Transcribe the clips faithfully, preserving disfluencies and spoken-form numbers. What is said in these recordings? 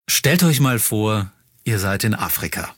Stellt euch mal vor, ihr seid in Afrika.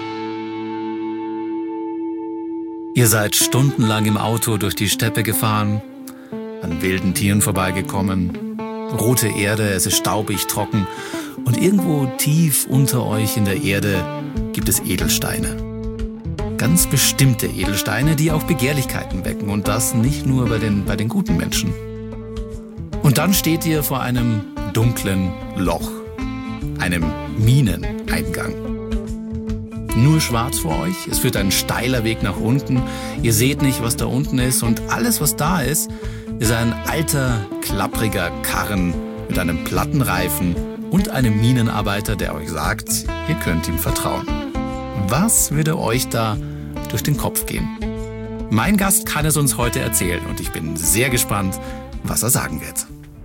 Ihr seid stundenlang im Auto durch die Steppe gefahren, an wilden Tieren vorbeigekommen, rote Erde, es ist staubig, trocken und irgendwo tief unter euch in der Erde gibt es Edelsteine. Ganz bestimmte Edelsteine, die auch Begehrlichkeiten wecken und das nicht nur bei den, bei den guten Menschen. Und dann steht ihr vor einem dunklen Loch, einem Mineneingang. Nur schwarz vor euch, es führt ein steiler Weg nach unten, ihr seht nicht, was da unten ist und alles, was da ist, ist ein alter, klappriger Karren mit einem Plattenreifen und einem Minenarbeiter, der euch sagt, ihr könnt ihm vertrauen. Was würde euch da durch den Kopf gehen? Mein Gast kann es uns heute erzählen und ich bin sehr gespannt, was er sagen wird.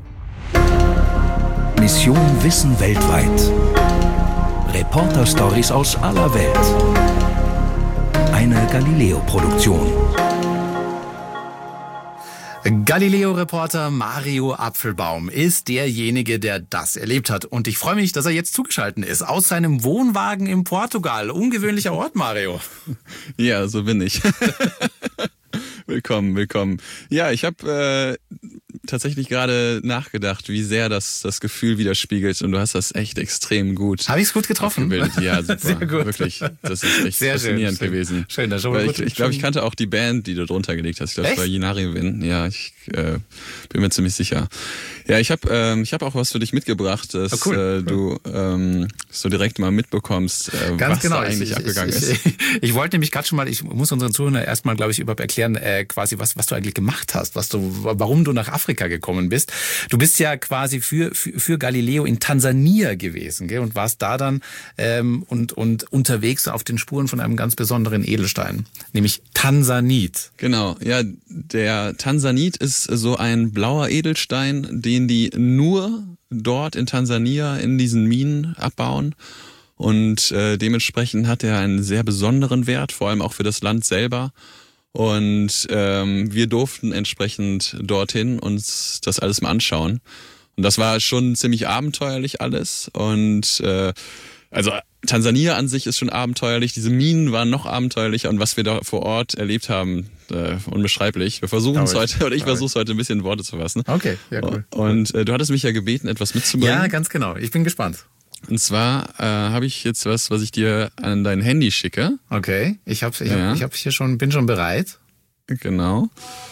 Mission Wissen weltweit. Reporter-Stories aus aller Welt. Eine Galileo-Produktion. Galileo-Reporter Mario Apfelbaum ist derjenige, der das erlebt hat. Und ich freue mich, dass er jetzt zugeschaltet ist. Aus seinem Wohnwagen in Portugal. Ungewöhnlicher Ort, Mario. Ja, so bin ich. Willkommen, willkommen. Ja, ich habe äh, tatsächlich gerade nachgedacht, wie sehr das das Gefühl widerspiegelt und du hast das echt extrem gut. Habe ich es gut getroffen? Ja, super. Sehr gut. Wirklich, das ist echt sehr faszinierend schön, gewesen. Schön, das schon Weil gut. Ich, ich glaube, ich kannte auch die Band, die du drunter gelegt hast. Ich glaube, es war Jinari Win. Ja, ich äh, bin mir ziemlich sicher. Ja, ich habe ähm, ich habe auch was für dich mitgebracht, dass oh, cool. äh, du ähm, so direkt mal mitbekommst, äh, Ganz was genau. da eigentlich ich, abgegangen ich, ist. Ich, ich, ich wollte nämlich gerade schon mal, ich muss unseren Zuhörern erstmal, glaube ich, überhaupt erklären, äh, quasi was was du eigentlich gemacht hast, was du, warum du nach Afrika gekommen bist. Du bist ja quasi für für, für Galileo in Tansania gewesen, gell, und warst da dann ähm, und und unterwegs auf den Spuren von einem ganz besonderen Edelstein, nämlich Tansanit. Genau, ja, der Tansanit ist so ein blauer Edelstein, den die nur dort in Tansania in diesen Minen abbauen. Und äh, dementsprechend hat er einen sehr besonderen Wert, vor allem auch für das Land selber. Und ähm, wir durften entsprechend dorthin uns das alles mal anschauen. Und das war schon ziemlich abenteuerlich alles. Und äh, also Tansania an sich ist schon abenteuerlich. Diese Minen waren noch abenteuerlicher. Und was wir da vor Ort erlebt haben, äh, unbeschreiblich. Wir versuchen es heute, oder ich versuche es heute ein bisschen in Worte zu fassen. Okay, ja, cool. Und äh, du hattest mich ja gebeten, etwas mitzubringen. Ja, ganz genau. Ich bin gespannt. Und zwar äh, habe ich jetzt was, was ich dir an dein Handy schicke. Okay, ich habe ich ja. hab, ich hab hier schon, bin schon bereit. Genau.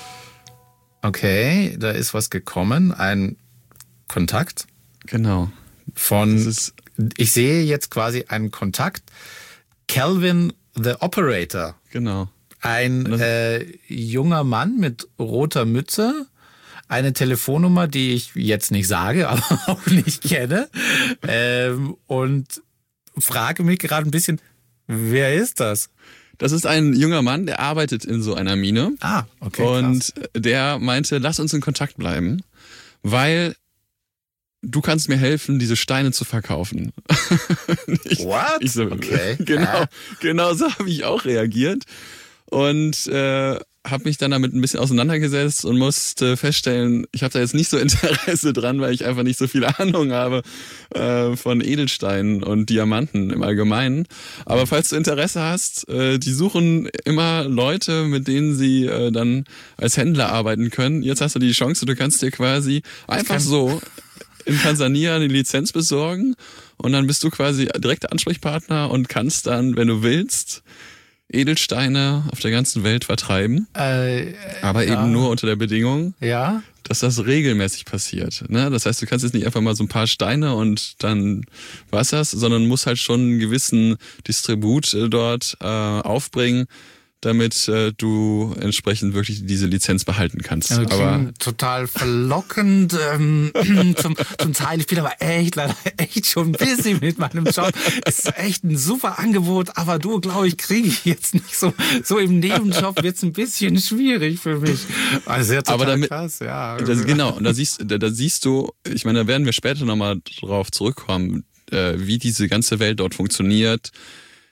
Okay, da ist was gekommen, ein Kontakt. Genau. Von, das ist, ich sehe jetzt quasi einen Kontakt. Calvin the Operator. Genau. Ein äh, junger Mann mit roter Mütze. Eine Telefonnummer, die ich jetzt nicht sage, aber auch nicht kenne. Ähm, und frage mich gerade ein bisschen, wer ist das? Das ist ein junger Mann, der arbeitet in so einer Mine. Ah, okay. Und krass. Der meinte, lass uns in Kontakt bleiben, weil du kannst mir helfen, diese Steine zu verkaufen. ich, What? Ich so, okay. Genau, äh. genau so habe ich auch reagiert. Und äh, habe mich dann damit ein bisschen auseinandergesetzt und musste feststellen, ich habe da jetzt nicht so Interesse dran, weil ich einfach nicht so viel Ahnung habe äh, von Edelsteinen und Diamanten im Allgemeinen. Aber falls du Interesse hast, äh, die suchen immer Leute, mit denen sie äh, dann als Händler arbeiten können. Jetzt hast du die Chance, du kannst dir quasi einfach so in Tansania eine Lizenz besorgen und dann bist du quasi direkter Ansprechpartner und kannst dann, wenn du willst, Edelsteine auf der ganzen Welt vertreiben, äh, aber ja. eben nur unter der Bedingung, ja. dass das regelmäßig passiert. Ne? Das heißt, du kannst jetzt nicht einfach mal so ein paar Steine und dann war's das, sondern musst halt schon einen gewissen Distribut äh, dort äh, aufbringen, damit äh, du entsprechend wirklich diese Lizenz behalten kannst. Ja, aber total verlockend ähm, zum, zum Teil. Ich bin aber echt leider echt schon busy mit meinem Job. Es ist echt ein super Angebot, aber du, glaube ich, kriege ich jetzt nicht so. So im Nebenjob wird's ein bisschen schwierig für mich. Also ja, total aber damit, krass, ja. Das, genau, und da siehst, da, da siehst du, ich meine, da werden wir später nochmal drauf zurückkommen, äh, wie diese ganze Welt dort funktioniert,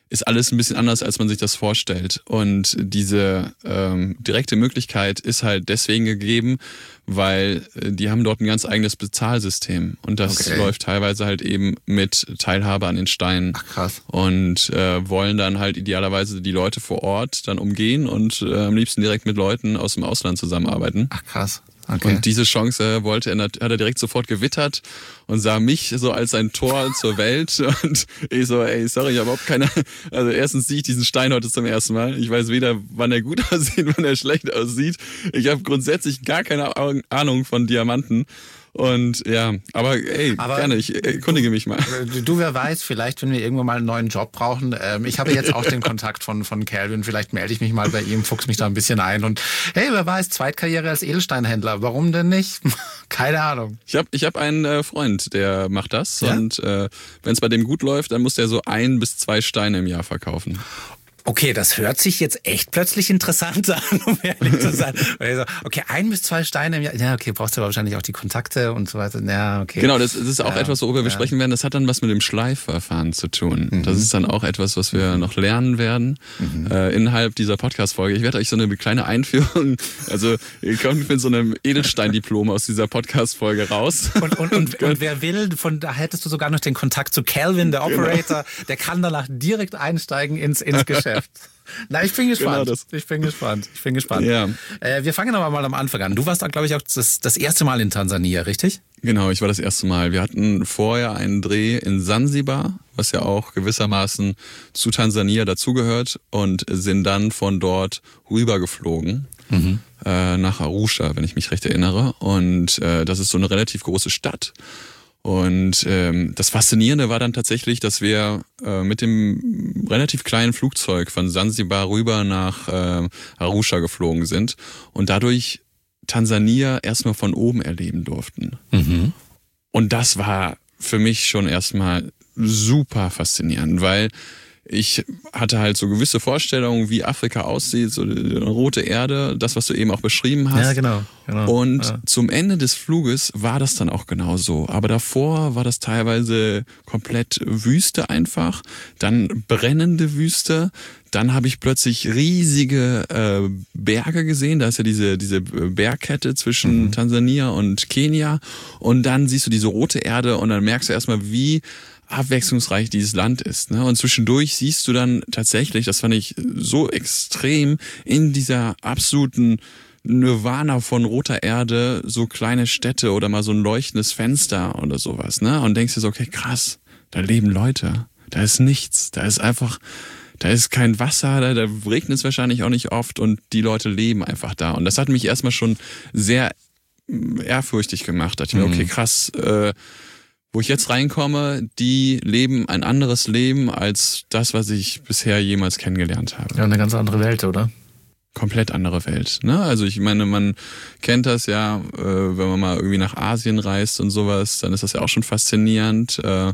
ist alles ein bisschen anders, als man sich das vorstellt. Und diese ähm, direkte Möglichkeit ist halt deswegen gegeben, weil äh, die haben dort ein ganz eigenes Bezahlsystem. Und das okay. läuft teilweise halt eben mit Teilhabe an den Steinen. Ach, krass. Und äh, wollen dann halt idealerweise die Leute vor Ort dann umgehen und äh, am liebsten direkt mit Leuten aus dem Ausland zusammenarbeiten. Ach, krass. Okay. Und diese Chance wollte er, hat er direkt sofort gewittert und sah mich so als ein Tor zur Welt. Und ich so, ey, sorry, ich habe überhaupt keine, also erstens sehe ich diesen Stein heute zum ersten Mal. Ich weiß weder, wann er gut aussieht, wann er schlecht aussieht. Ich habe grundsätzlich gar keine Ahnung von Diamanten. Und ja, aber ey, aber gerne, ich erkundige mich mal. Du, wer weiß, vielleicht, wenn wir irgendwann mal einen neuen Job brauchen. Ähm, ich habe jetzt auch den Kontakt von von Calvin, vielleicht melde ich mich mal bei ihm, fuchs mich da ein bisschen ein und hey, wer weiß, Zweitkarriere als Edelsteinhändler, warum denn nicht? Keine Ahnung. Ich habe ich hab einen äh, Freund, der macht das ja? und äh, wenn es bei dem gut läuft, dann muss der so ein bis zwei Steine im Jahr verkaufen. Okay, das hört sich jetzt echt plötzlich interessant an, um ehrlich zu sein. Okay, ein bis zwei Steine im Jahr. Ja, okay, brauchst du aber wahrscheinlich auch die Kontakte und so weiter. Ja, okay. Genau, das, das ist auch ja, etwas, worüber wir ja. sprechen werden. Das hat dann was mit dem Schleifverfahren zu tun. Mhm. Das ist dann auch etwas, was wir noch lernen werden mhm. äh, innerhalb dieser Podcast-Folge. Ich werde euch so eine kleine Einführung, also ihr kommt mit so einem Edelstein-Diplom aus dieser Podcast-Folge raus. Und, und, und, und wer will, von da hättest du sogar noch den Kontakt zu Calvin, der Operator, genau. Der kann danach direkt einsteigen ins, ins Geschäft. Na, ich bin gespannt. Genau, ich bin gespannt. Ich bin gespannt. Ja. Äh, wir fangen aber mal am Anfang an. Du warst da, glaube ich, auch das, das erste Mal in Tansania, richtig? Genau, ich war das erste Mal. Wir hatten vorher einen Dreh in Sansibar, was ja auch gewissermaßen zu Tansania dazugehört, und sind dann von dort rübergeflogen mhm. äh, nach Arusha, wenn ich mich recht erinnere. Und äh, das ist so eine relativ große Stadt. Und ähm, das Faszinierende war dann tatsächlich, dass wir äh, mit dem relativ kleinen Flugzeug von Sansibar rüber nach äh, Arusha geflogen sind und dadurch Tansania erstmal von oben erleben durften. Mhm. Und das war für mich schon erstmal super faszinierend, weil ich hatte halt so gewisse Vorstellungen, wie Afrika aussieht, so eine rote Erde, das, was du eben auch beschrieben hast. Ja, genau. genau. Und ja. zum Ende des Fluges war das dann auch genau so. Aber davor war das teilweise komplett Wüste einfach, dann brennende Wüste. Dann habe ich plötzlich riesige äh, Berge gesehen. Da ist ja diese diese Bergkette zwischen mhm. Tansania und Kenia. Und dann siehst du diese rote Erde und dann merkst du erstmal, wie abwechslungsreich dieses Land ist. Ne? Und zwischendurch siehst du dann tatsächlich, das fand ich so extrem, in dieser absoluten Nirvana von roter Erde so kleine Städte oder mal so ein leuchtendes Fenster oder sowas. Ne? Und denkst dir so, okay, krass, da leben Leute. Da ist nichts. Da ist einfach, da ist kein Wasser, da, da regnet es wahrscheinlich auch nicht oft und die Leute leben einfach da. Und das hat mich erstmal schon sehr ehrfürchtig gemacht. Da dachte ich mir, okay, krass, äh, wo ich jetzt reinkomme, die leben ein anderes Leben als das, was ich bisher jemals kennengelernt habe. Ja, eine ganz andere Welt, oder? Komplett andere Welt. Ne? Also ich meine, man kennt das ja, äh, wenn man mal irgendwie nach Asien reist und sowas, dann ist das ja auch schon faszinierend. Äh,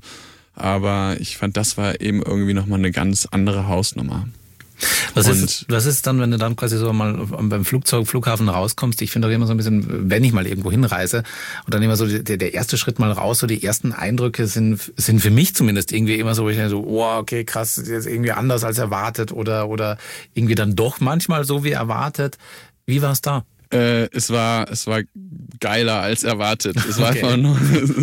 aber ich fand, das war eben irgendwie nochmal eine ganz andere Hausnummer. Was ist, was ist dann, wenn du dann quasi so mal beim Flugzeug, Flughafen rauskommst? Ich finde doch immer so ein bisschen, wenn ich mal irgendwo hinreise und dann immer so der, der erste Schritt mal raus, so die ersten Eindrücke sind, sind für mich zumindest irgendwie immer so, wo ich denke so, oh, okay, krass, ist jetzt irgendwie anders als erwartet oder, oder irgendwie dann doch manchmal so wie erwartet. Wie war es da? Äh, es war, es war geiler als erwartet. Es war okay. einfach nur,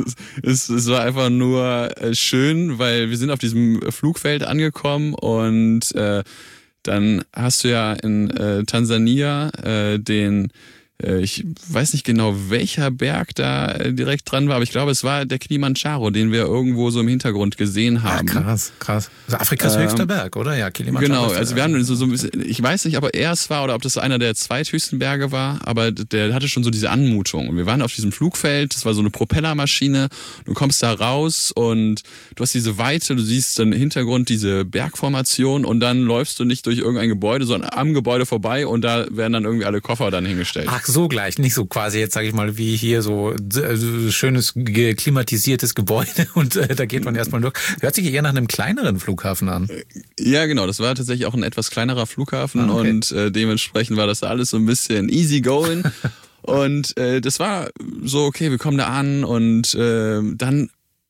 es, es war einfach nur schön, weil wir sind auf diesem Flugfeld angekommen und äh, dann hast du ja in äh, Tansania äh, den, äh, ich weiß nicht genau, welcher Berg da äh, direkt dran war, aber ich glaube, es war der Kilimanjaro, den wir irgendwo so im Hintergrund gesehen haben. Ja, krass, krass. Also Afrikas ähm, höchster Berg, oder? Ja, Kilimanjaro. Genau, also wir haben so, so ein bisschen, ich weiß nicht, ob er es war oder ob das einer der zweithöchsten Berge war, aber der hatte schon so diese Anmutung. Und wir waren auf diesem Flugfeld, das war so eine Propellermaschine, du kommst da raus und du hast diese Weite, du siehst dann im Hintergrund diese Bergformation und dann läufst du nicht durch irgendein Gebäude, sondern am Gebäude vorbei und da werden dann irgendwie alle Koffer dann hingestellt. Ach so, gleich, nicht so quasi jetzt, sage ich mal, wie hier so äh, schönes klimatisiertes Gebäude und äh, da geht man erstmal durch. Hört sich eher nach einem kleineren Flughafen an. Ja, genau, das war tatsächlich auch ein etwas kleinerer Flughafen ah, okay. und äh, dementsprechend war das alles so ein bisschen easy going und äh, das war so, okay, wir kommen da an und äh, dann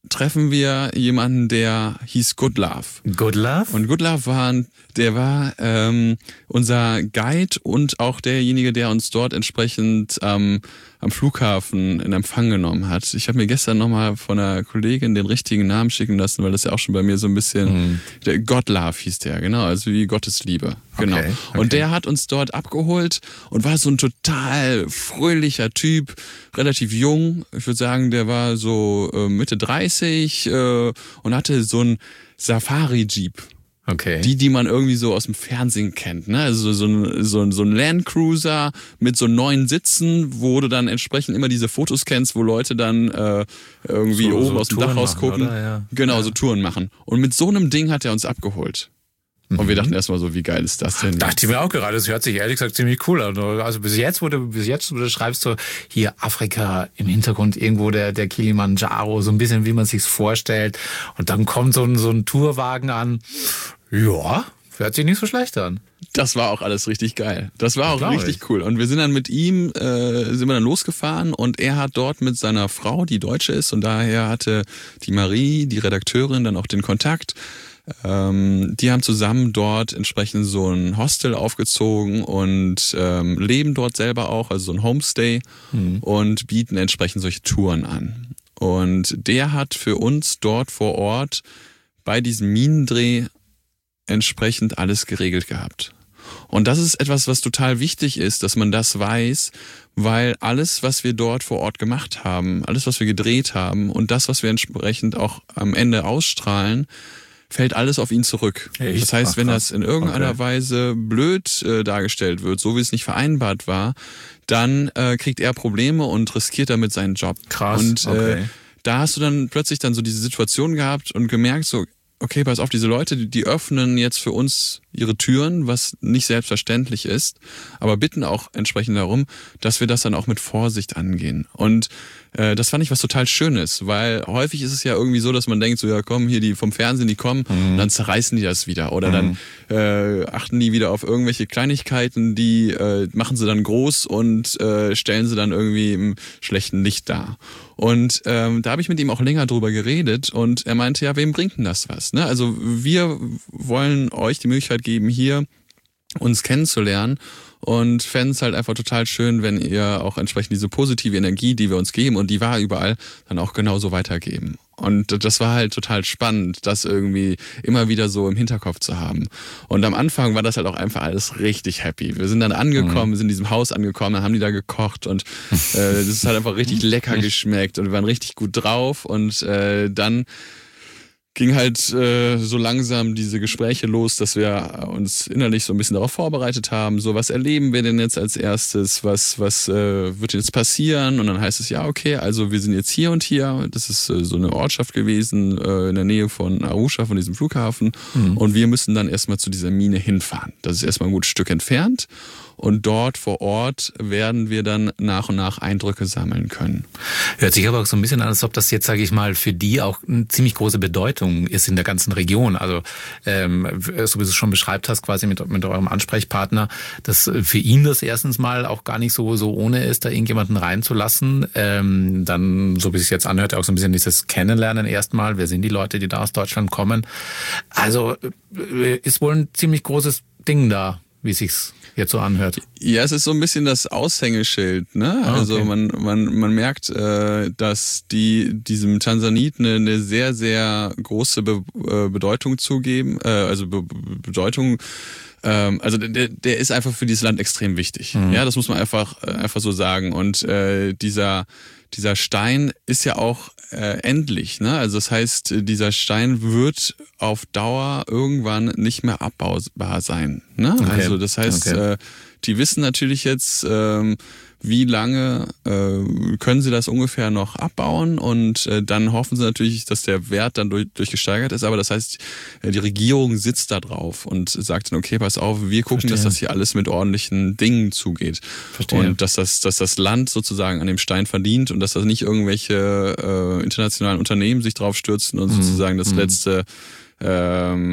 treffen wir jemanden, der hieß Good Love. Good Love? Und Good Love war, der war ähm, unser Guide und auch derjenige, der uns dort entsprechend ähm, am Flughafen in Empfang genommen hat. Ich habe mir gestern nochmal von einer Kollegin den richtigen Namen schicken lassen, weil das ja auch schon bei mir so ein bisschen, mhm. der God Love hieß der, genau, also wie Gottes Liebe. Genau. Okay, okay. Und der hat uns dort abgeholt und war so ein total fröhlicher Typ, relativ jung. Ich würde sagen, der war so äh, Mitte dreißig äh, und hatte so ein Safari-Jeep. Okay. Die, die man irgendwie so aus dem Fernsehen kennt, ne? Also so ein, so ein, so ein Landcruiser mit so neun Sitzen, wo du dann entsprechend immer diese Fotos kennst, wo Leute dann äh, irgendwie so, oben so aus dem Touren Dach rausgucken. Machen, ja. Genau, ja. So Touren machen. Und mit so einem Ding hat er uns abgeholt. Und wir dachten erstmal so, wie geil ist das denn? Dachte ich mir auch gerade, das hört sich ehrlich gesagt ziemlich cool an. Also bis jetzt, wo du, bis jetzt, wo du schreibst, so hier Afrika im Hintergrund, irgendwo der, der Kilimanjaro, so ein bisschen wie man sich's vorstellt. Und dann kommt so ein, so ein Tourwagen an. Ja, hört sich nicht so schlecht an. Das war auch alles richtig geil. Das war auch richtig ich. cool. Und wir sind dann mit ihm, äh, sind wir dann losgefahren und er hat dort mit seiner Frau, die Deutsche ist, und daher hatte die Marie, die Redakteurin, dann auch den Kontakt. Ähm, die haben zusammen dort entsprechend so ein Hostel aufgezogen und ähm, leben dort selber auch, also so ein Homestay, mhm. und bieten entsprechend solche Touren an. Und der hat für uns dort vor Ort bei diesem Minendreh entsprechend alles geregelt gehabt. Und das ist etwas, was total wichtig ist, dass man das weiß, weil alles, was wir dort vor Ort gemacht haben, alles, was wir gedreht haben und das, was wir entsprechend auch am Ende ausstrahlen, fällt alles auf ihn zurück. Echt? Das heißt, Ach, wenn das in irgendeiner okay. Weise blöd äh, dargestellt wird, so wie es nicht vereinbart war, dann äh, kriegt er Probleme und riskiert damit seinen Job. Krass. Und okay. äh, da hast du dann plötzlich dann so diese Situation gehabt und gemerkt so, okay, pass auf, diese Leute, die, die öffnen jetzt für uns ihre Türen, was nicht selbstverständlich ist, aber bitten auch entsprechend darum, dass wir das dann auch mit Vorsicht angehen. Und äh, das fand ich was total Schönes, weil häufig ist es ja irgendwie so, dass man denkt, so ja komm, hier die vom Fernsehen, die kommen, mhm. und dann zerreißen die das wieder oder mhm. dann äh, achten die wieder auf irgendwelche Kleinigkeiten, die äh, machen sie dann groß und äh, stellen sie dann irgendwie im schlechten Licht dar. Und ähm, da habe ich mit ihm auch länger drüber geredet und er meinte, ja, wem bringt denn das was? Ne? Also wir wollen euch die Möglichkeit geben, hier uns kennenzulernen und fänden es halt einfach total schön, wenn ihr auch entsprechend diese positive Energie, die wir uns geben und die war überall, dann auch genauso weitergeben. Und das war halt total spannend, das irgendwie immer wieder so im Hinterkopf zu haben. Und am Anfang war das halt auch einfach alles richtig happy. Wir sind dann angekommen, mhm. wir sind in diesem Haus angekommen, dann haben die da gekocht und äh, das hat einfach richtig lecker geschmeckt und wir waren richtig gut drauf und äh, dann ging halt äh, so langsam diese Gespräche los, dass wir uns innerlich so ein bisschen darauf vorbereitet haben. So, was erleben wir denn jetzt als erstes? Was was äh, wird jetzt passieren? Und dann heißt es, ja, okay, also wir sind jetzt hier und hier. Das ist äh, so eine Ortschaft gewesen äh, in der Nähe von Arusha, von diesem Flughafen. Mhm. Und wir müssen dann erstmal zu dieser Mine hinfahren. Das ist erstmal ein gutes Stück entfernt. Und dort vor Ort werden wir dann nach und nach Eindrücke sammeln können. Hört sich aber auch so ein bisschen an, als ob das jetzt, sage ich mal, für die auch eine ziemlich große Bedeutung ist in der ganzen Region. Also ähm, so wie du es schon beschreibt hast, quasi mit, mit eurem Ansprechpartner, dass für ihn das erstens mal auch gar nicht so so ohne ist, da irgendjemanden reinzulassen. Ähm, dann, so wie es sich jetzt anhört, auch so ein bisschen dieses Kennenlernen erstmal. Wer sind die Leute, die da aus Deutschland kommen? Also ist wohl ein ziemlich großes Ding da, wie es sich jetzt so anhört. Ja, es ist so ein bisschen das Aushängeschild, ne? Ah, okay. Also man man man merkt, äh, dass die diesem Tansanit eine, eine sehr sehr große Be äh, Bedeutung zugeben, äh, also Be Bedeutung. Ähm, also der der ist einfach für dieses Land extrem wichtig. Mhm. Ja, das muss man einfach einfach so sagen. Und äh, dieser dieser Stein ist ja auch äh, endlich, ne? Also das heißt, dieser Stein wird auf Dauer irgendwann nicht mehr abbaubar sein, ne? Okay. Also das heißt, okay. äh, die wissen natürlich jetzt, ähm, wie lange äh, können sie das ungefähr noch abbauen und äh, dann hoffen sie natürlich, dass der Wert dann durch, durch gesteigert ist, aber das heißt, äh, die Regierung sitzt da drauf und sagt dann, okay, pass auf, wir gucken, Verstehe. dass das hier alles mit ordentlichen Dingen zugeht. Verstehe. Und dass das, dass das Land sozusagen an dem Stein verdient und dass das nicht irgendwelche äh, internationalen Unternehmen sich drauf stürzen und mhm. sozusagen das letzte ähm,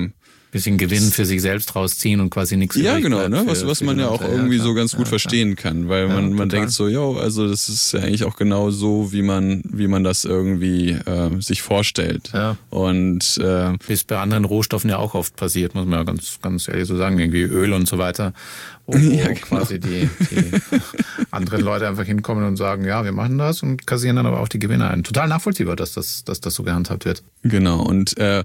bisschen Gewinn für sich selbst rausziehen und quasi nichts. Ja, genau, ne? Für, was, was man ja auch Leute. irgendwie ja, so ganz gut ja, verstehen kann, weil ja, man, man total. denkt so, jo, also das ist ja eigentlich auch genau so, wie man, wie man das irgendwie äh, sich vorstellt. Ja. Und äh, ist bei anderen Rohstoffen ja auch oft passiert, muss man ja ganz, ganz ehrlich so sagen, irgendwie Öl und so weiter, wo, wo Ja, genau. quasi die, die anderen Leute einfach hinkommen und sagen, ja, wir machen das und kassieren dann aber auch die Gewinne ein. Total nachvollziehbar, dass das, dass das so gehandhabt wird. genau, und äh,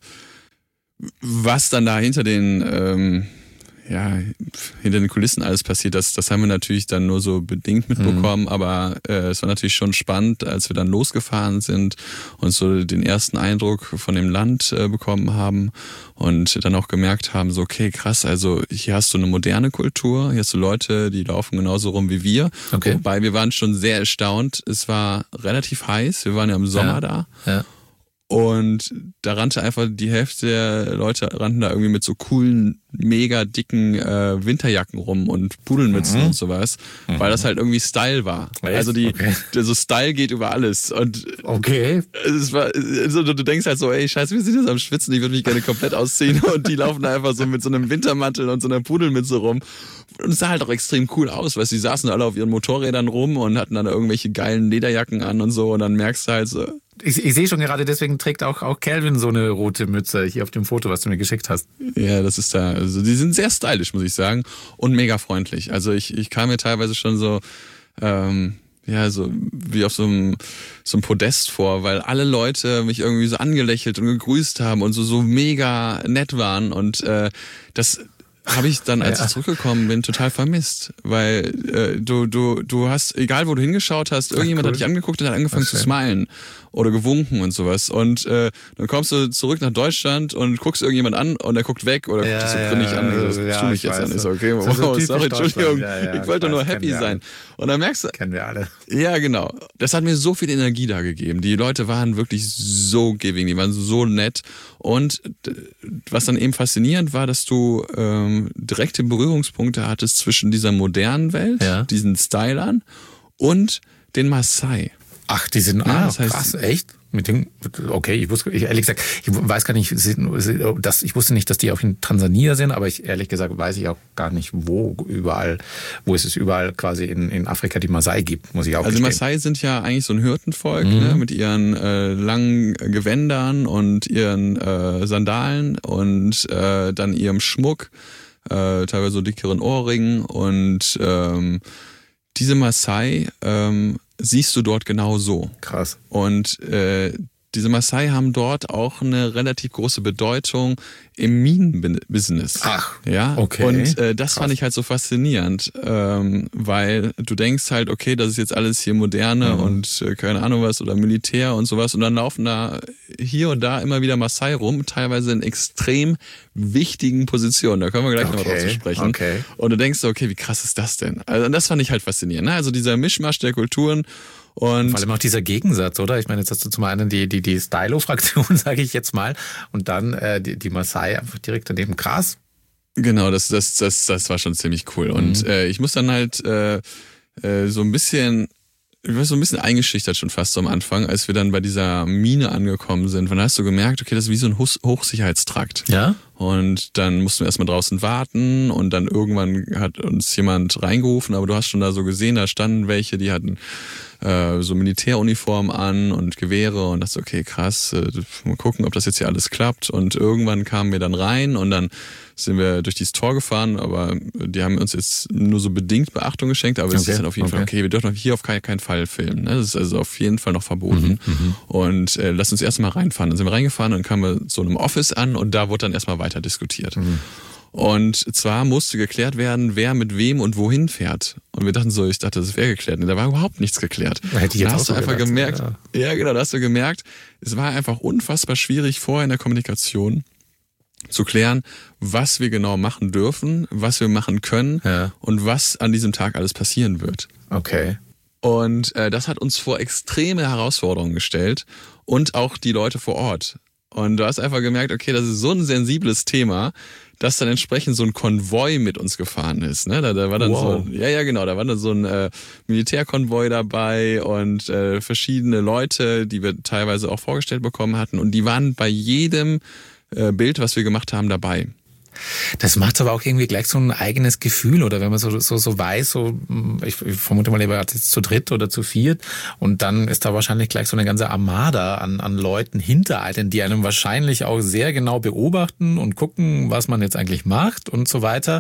was dann da hinter den ähm, ja, hinter den Kulissen alles passiert, das, das haben wir natürlich dann nur so bedingt mitbekommen, mhm. aber äh, es war natürlich schon spannend, als wir dann losgefahren sind und so den ersten Eindruck von dem Land äh, bekommen haben und dann auch gemerkt haben, so okay, krass, also hier hast du eine moderne Kultur, hier hast du Leute, die laufen genauso rum wie wir, okay. Wobei wir waren schon sehr erstaunt, es war relativ heiß, wir waren ja im Sommer ja. da. Ja. Und da rannte einfach die Hälfte der Leute rannten da irgendwie mit so coolen, mega dicken äh, Winterjacken rum und Pudelmützen mhm. und sowas, mhm. weil das halt irgendwie Style war. Echt? Also die, okay. der, so Style geht über alles. Und okay. es war, also du denkst halt so, ey, scheiße, wir sind jetzt am Schwitzen, ich würde mich gerne komplett ausziehen und die laufen da einfach so mit so einem Wintermantel und so einer Pudelmütze rum. Und es sah halt auch extrem cool aus, weil sie saßen alle auf ihren Motorrädern rum und hatten dann irgendwelche geilen Lederjacken an und so und dann merkst du halt so, Ich, ich sehe schon gerade, deswegen trägt auch, auch Calvin so eine rote Mütze hier auf dem Foto, was du mir geschickt hast. Ja, das ist da, also die sind sehr stylisch, muss ich sagen, und mega freundlich. Also ich, ich kam mir teilweise schon so, ähm, ja, so wie auf so einem, so einem Podest vor, weil alle Leute mich irgendwie so angelächelt und gegrüßt haben und so, so mega nett waren und äh, das habe ich dann, als ja. ich zurückgekommen bin, total vermisst, weil äh, du du du hast, egal wo du hingeschaut hast, irgendjemand Ach, cool. hat dich angeguckt und hat angefangen zu schön. smilen oder gewunken und sowas und äh, dann kommst du zurück nach Deutschland und guckst irgendjemand an und der guckt weg oder Ja, guckt dich so ja, grimmig an und so, ja, tu mich ich jetzt weiß. an. Ich so, okay, Das ist so wow, typisch sorry, Entschuldigung, Deutschland. Ja, ja, ich wollte ich nur weiß, happy kennen wir sein. Und dann merkst du, Kennen wir alle. ja, genau. Das hat mir so viel Energie da gegeben. Die Leute waren wirklich so giving, die waren so nett. Und was dann eben faszinierend war, dass du ähm, direkte Berührungspunkte hattest zwischen dieser modernen Welt, Ja. diesen Stylern und den Maasai. Ach, die sind, Ja, ah, das heißt- krass, echt? Mit dem, okay, ich wusste, ich, ehrlich gesagt, ich weiß gar nicht, dass, ich wusste nicht, dass die auch in Tansania sind, aber ich, ehrlich gesagt, weiß ich auch gar nicht, wo überall, wo es es überall quasi in, in Afrika die Maasai gibt, muss ich auch Also die gestehen. Maasai sind ja eigentlich so ein Hirtenvolk, Mhm. ne, mit ihren äh, langen Gewändern und ihren äh, Sandalen und äh, dann ihrem Schmuck, äh, teilweise so dickeren Ohrringen und ähm, diese Maasai ähm, siehst du dort genau so. Krass. Und äh, diese Maasai haben dort auch eine relativ große Bedeutung im Minenbusiness. Ach, ja. okay. Und äh, das Krass. fand ich halt so faszinierend, ähm, weil du denkst halt, okay, das ist jetzt alles hier moderne Mhm. und äh, keine Ahnung was oder Militär und sowas und dann laufen da hier und da immer wieder Maasai rum, teilweise in extrem wichtigen Positionen. Da können wir gleich noch Okay, drauf zu sprechen. okay. Und du denkst so, okay, wie krass ist das denn? Also das fand ich halt faszinierend. Ne? Also dieser Mischmasch der Kulturen. Und Vor allem auch dieser Gegensatz, oder? Ich meine, jetzt hast du zum einen die, die, die Stylo-Fraktion, sage ich jetzt mal, und dann äh, die, die Maasai einfach direkt daneben. Krass. genau, das, das, das, das war schon ziemlich cool. Und Mhm. äh, ich muss dann halt äh, äh, so ein bisschen, ich war so ein bisschen eingeschüchtert schon fast so am Anfang, als wir dann bei dieser Mine angekommen sind. Dann hast du gemerkt, okay, das ist wie so ein Hoch- Hochsicherheitstrakt. Ja? Und dann mussten wir erstmal draußen warten und dann irgendwann hat uns jemand reingerufen, aber du hast schon da so gesehen, da standen welche, die hatten äh, so Militäruniformen an und Gewehre und dachte, okay, krass, äh, mal gucken, ob das jetzt hier alles klappt. Und irgendwann kamen wir dann rein und dann sind wir durch dieses Tor gefahren, aber die haben uns jetzt nur so bedingt Beachtung geschenkt, aber es Okay, ist dann auf jeden okay. Fall, okay, wir dürfen hier auf keinen, keinen Fall filmen. Ne? Das ist also auf jeden Fall noch verboten. Mhm, Und äh, lass uns erstmal reinfahren. Dann sind wir reingefahren und dann kamen wir so einem Office an und da wurde dann erstmal weiter diskutiert. Mhm. Und zwar musste geklärt werden, wer mit wem und wohin fährt. Und wir dachten so, ich dachte, das wäre geklärt. Nee, da war überhaupt nichts geklärt. Hätte ich jetzt da auch hast so du einfach gedacht, gemerkt, ja. ja. genau, da hast du gemerkt, es war einfach unfassbar schwierig vorher in der Kommunikation zu klären, was wir genau machen dürfen, was wir machen können Ja. und was an diesem Tag alles passieren wird. Okay. Und äh, das hat uns vor extreme Herausforderungen gestellt und auch die Leute vor Ort. Und du hast einfach gemerkt, okay, das ist so ein sensibles Thema, dass dann entsprechend so ein Konvoi mit uns gefahren ist. Ne? Da, da war dann Wow. so, ja, ja, genau, da war dann so ein äh, Militärkonvoi dabei und äh, verschiedene Leute, die wir teilweise auch vorgestellt bekommen hatten. Und die waren bei jedem äh, Bild, was wir gemacht haben, dabei. Das macht aber auch irgendwie gleich so ein eigenes Gefühl, oder wenn man so so so weiß, so ich, ich vermute mal, ihr wart jetzt zu dritt oder zu viert und dann ist da wahrscheinlich gleich so eine ganze Armada an an Leuten hinter einem, die einem wahrscheinlich auch sehr genau beobachten und gucken, was man jetzt eigentlich macht und so weiter.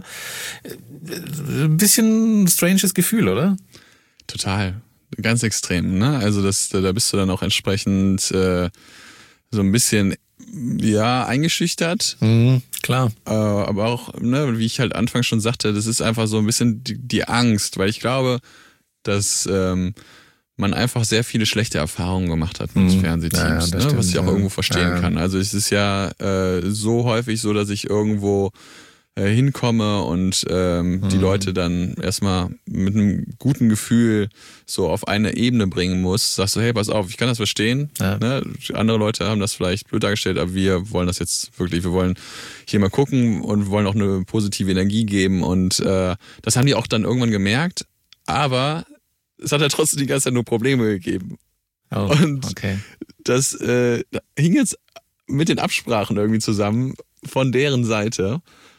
Ein bisschen ein stranges Gefühl, oder? Total. Ganz extrem, ne? Also das, da bist du dann auch entsprechend äh, so ein bisschen ja eingeschüchtert. Mhm, klar. Äh, aber auch, ne, wie ich halt anfangs schon sagte, das ist einfach so ein bisschen die, die Angst, weil ich glaube, dass ähm, man einfach sehr viele schlechte Erfahrungen gemacht hat mit mhm. Fernsehteams, ja, ja, ne? Stimmt, was ich auch ja. irgendwo verstehen ja. kann. Also es ist ja äh, so häufig so, dass ich irgendwo äh, hinkomme und ähm, mhm. die Leute dann erstmal mit einem guten Gefühl so auf eine Ebene bringen muss. Sagst du, hey, pass auf, ich kann das verstehen. Ja. Ne? Andere Leute haben das vielleicht blöd dargestellt, aber wir wollen das jetzt wirklich, wir wollen hier mal gucken und wollen auch eine positive Energie geben. Und äh, das haben die auch dann irgendwann gemerkt, aber es hat ja trotzdem die ganze Zeit nur Probleme gegeben. Oh, und okay. das äh, hing jetzt mit den Absprachen irgendwie zusammen von deren Seite,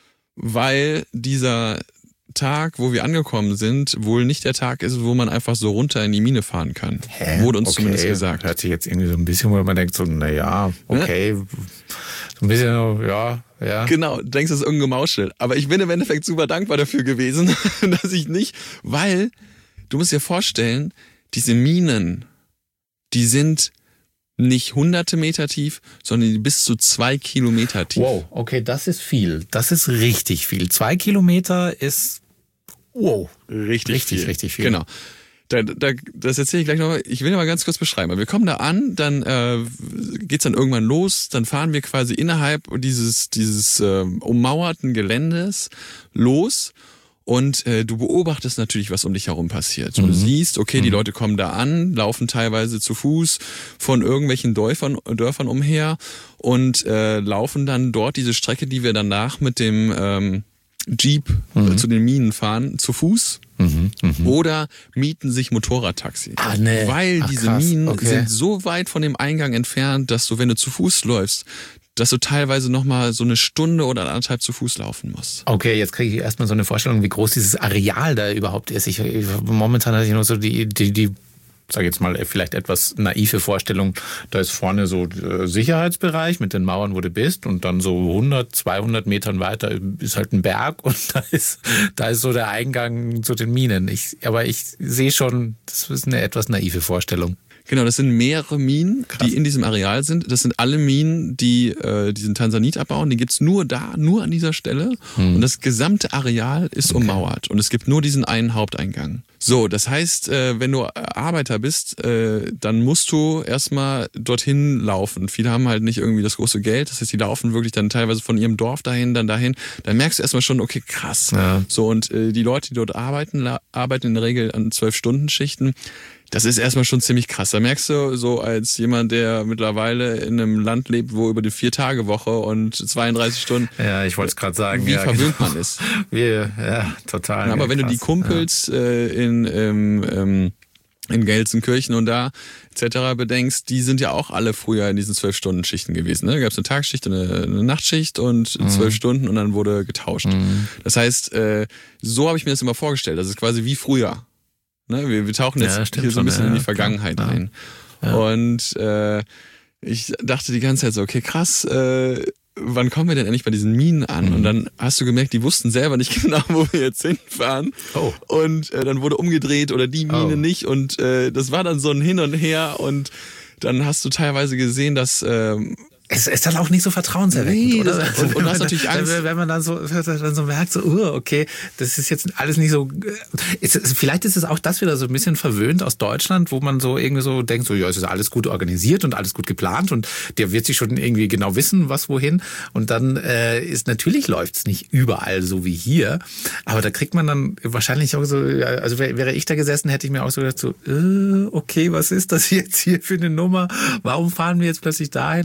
weil dieser Tag, wo wir angekommen sind, wohl nicht der Tag ist, wo man einfach so runter in die Mine fahren kann. Hä? Wurde uns okay. zumindest gesagt. Hört sich jetzt irgendwie so ein bisschen, wo man denkt so, naja, okay, ne? So ein bisschen, ja, ja. Genau, du denkst, das ist irgendein Gemauschel. Aber ich bin im Endeffekt super dankbar dafür gewesen, dass ich nicht, weil du musst dir vorstellen, diese Minen, die sind nicht hunderte Meter tief, sondern bis zu zwei Kilometer tief. Wow, okay, das ist viel. Das ist richtig viel. Zwei Kilometer ist, wow, richtig, richtig, viel. richtig viel. Genau. Da, da, das erzähle ich gleich nochmal. Ich will mal ganz kurz beschreiben. Wir kommen da an, dann äh, geht's dann irgendwann los, dann fahren wir quasi innerhalb dieses, dieses äh, ummauerten Geländes los. Und äh, du beobachtest natürlich, was um dich herum passiert. Und du Mhm. siehst, okay, die Mhm. Leute kommen da an, laufen teilweise zu Fuß von irgendwelchen Dörfern, Dörfern umher und äh, laufen dann dort diese Strecke, die wir danach mit dem ähm, Jeep Mhm. äh, zu den Minen fahren, zu Fuß. Mhm. Mhm. Oder mieten sich Motorradtaxi. Ah, nee. Weil Ach, diese krass. Minen Okay. sind so weit von dem Eingang entfernt, dass du, wenn du zu Fuß läufst, dass du teilweise nochmal so eine Stunde oder anderthalb zu Fuß laufen musst. Okay, jetzt kriege ich erstmal so eine Vorstellung, wie groß dieses Areal da überhaupt ist. Ich, ich momentan hatte ich nur so die, die, die sage jetzt mal vielleicht etwas naive Vorstellung, da ist vorne so der Sicherheitsbereich mit den Mauern, wo du bist, und dann so hundert, zweihundert Metern weiter ist halt ein Berg und da ist, da ist so der Eingang zu den Minen. Ich, aber ich sehe schon, das ist eine etwas naive Vorstellung. Genau, das sind mehrere Minen, Krass. die in diesem Areal sind. Das sind alle Minen, die äh, diesen Tansanit abbauen. Die gibt's nur da, nur an dieser Stelle. Hm. Und das gesamte Areal ist Okay. ummauert. Und es gibt nur diesen einen Haupteingang. So, das heißt, äh, wenn du Arbeiter bist, äh, dann musst du erstmal dorthin laufen. Viele haben halt nicht irgendwie das große Geld. Das heißt, die laufen wirklich dann teilweise von ihrem Dorf dahin, dann dahin. Dann merkst du erstmal schon, okay, krass. Ja. So, und äh, die Leute, die dort arbeiten, la- arbeiten in der Regel an zwölf-Stunden-Schichten. Das ist erstmal schon ziemlich krass. Da merkst du so als jemand, der mittlerweile in einem Land lebt, wo über die Vier-Tage-Woche und zweiunddreißig Stunden, Ja, ich wollte es gerade sagen. wie ja, verwöhnt genau. man ist. Wir, ja, total. Ja, aber ja, wenn du krass. die Kumpels äh, in, ähm, ähm, in Gelsenkirchen und da et cetera bedenkst, die sind ja auch alle früher in diesen zwölf-Stunden-Schichten gewesen. Ne? Da gab es eine Tagsschicht und eine, eine Nachtschicht und Mhm. zwölf Stunden und dann wurde getauscht. Mhm. Das heißt, äh, so habe ich mir das immer vorgestellt. Das ist quasi wie früher. Ne? Wir, wir tauchen jetzt Ja, stimmt hier so ein schon, bisschen ja, in die ja, Vergangenheit klar. ein. Ja. Und äh, ich dachte die ganze Zeit so, okay, krass, äh, wann kommen wir denn endlich bei diesen Minen an? Mhm. Und dann hast du gemerkt, die wussten selber nicht genau, wo wir jetzt hinfahren. Oh. Und äh, dann wurde umgedreht oder die Mine Oh. nicht. Und äh, das war dann so ein Hin und Her. Und dann hast du teilweise gesehen, dass ähm, Es ist dann auch nicht so vertrauenserweckend, Nee, oder? das- und- und du hast natürlich Angst. Wenn, wenn man dann so, dann so merkt, so, uh, okay, das ist jetzt alles nicht so. Ist, es- vielleicht ist es auch das wieder so ein bisschen verwöhnt aus Deutschland, wo man so irgendwie so denkt, so, ja, es ist alles gut organisiert und alles gut geplant und der wird sich schon irgendwie genau wissen, was wohin. Und dann äh, ist natürlich läuft's nicht überall so wie hier, aber da kriegt man dann wahrscheinlich auch so, ja, also wär- wäre ich da gesessen, hätte ich mir auch so gedacht, so, äh, okay, was ist das jetzt hier für eine Nummer? Warum fahren wir jetzt plötzlich dahin und dahin?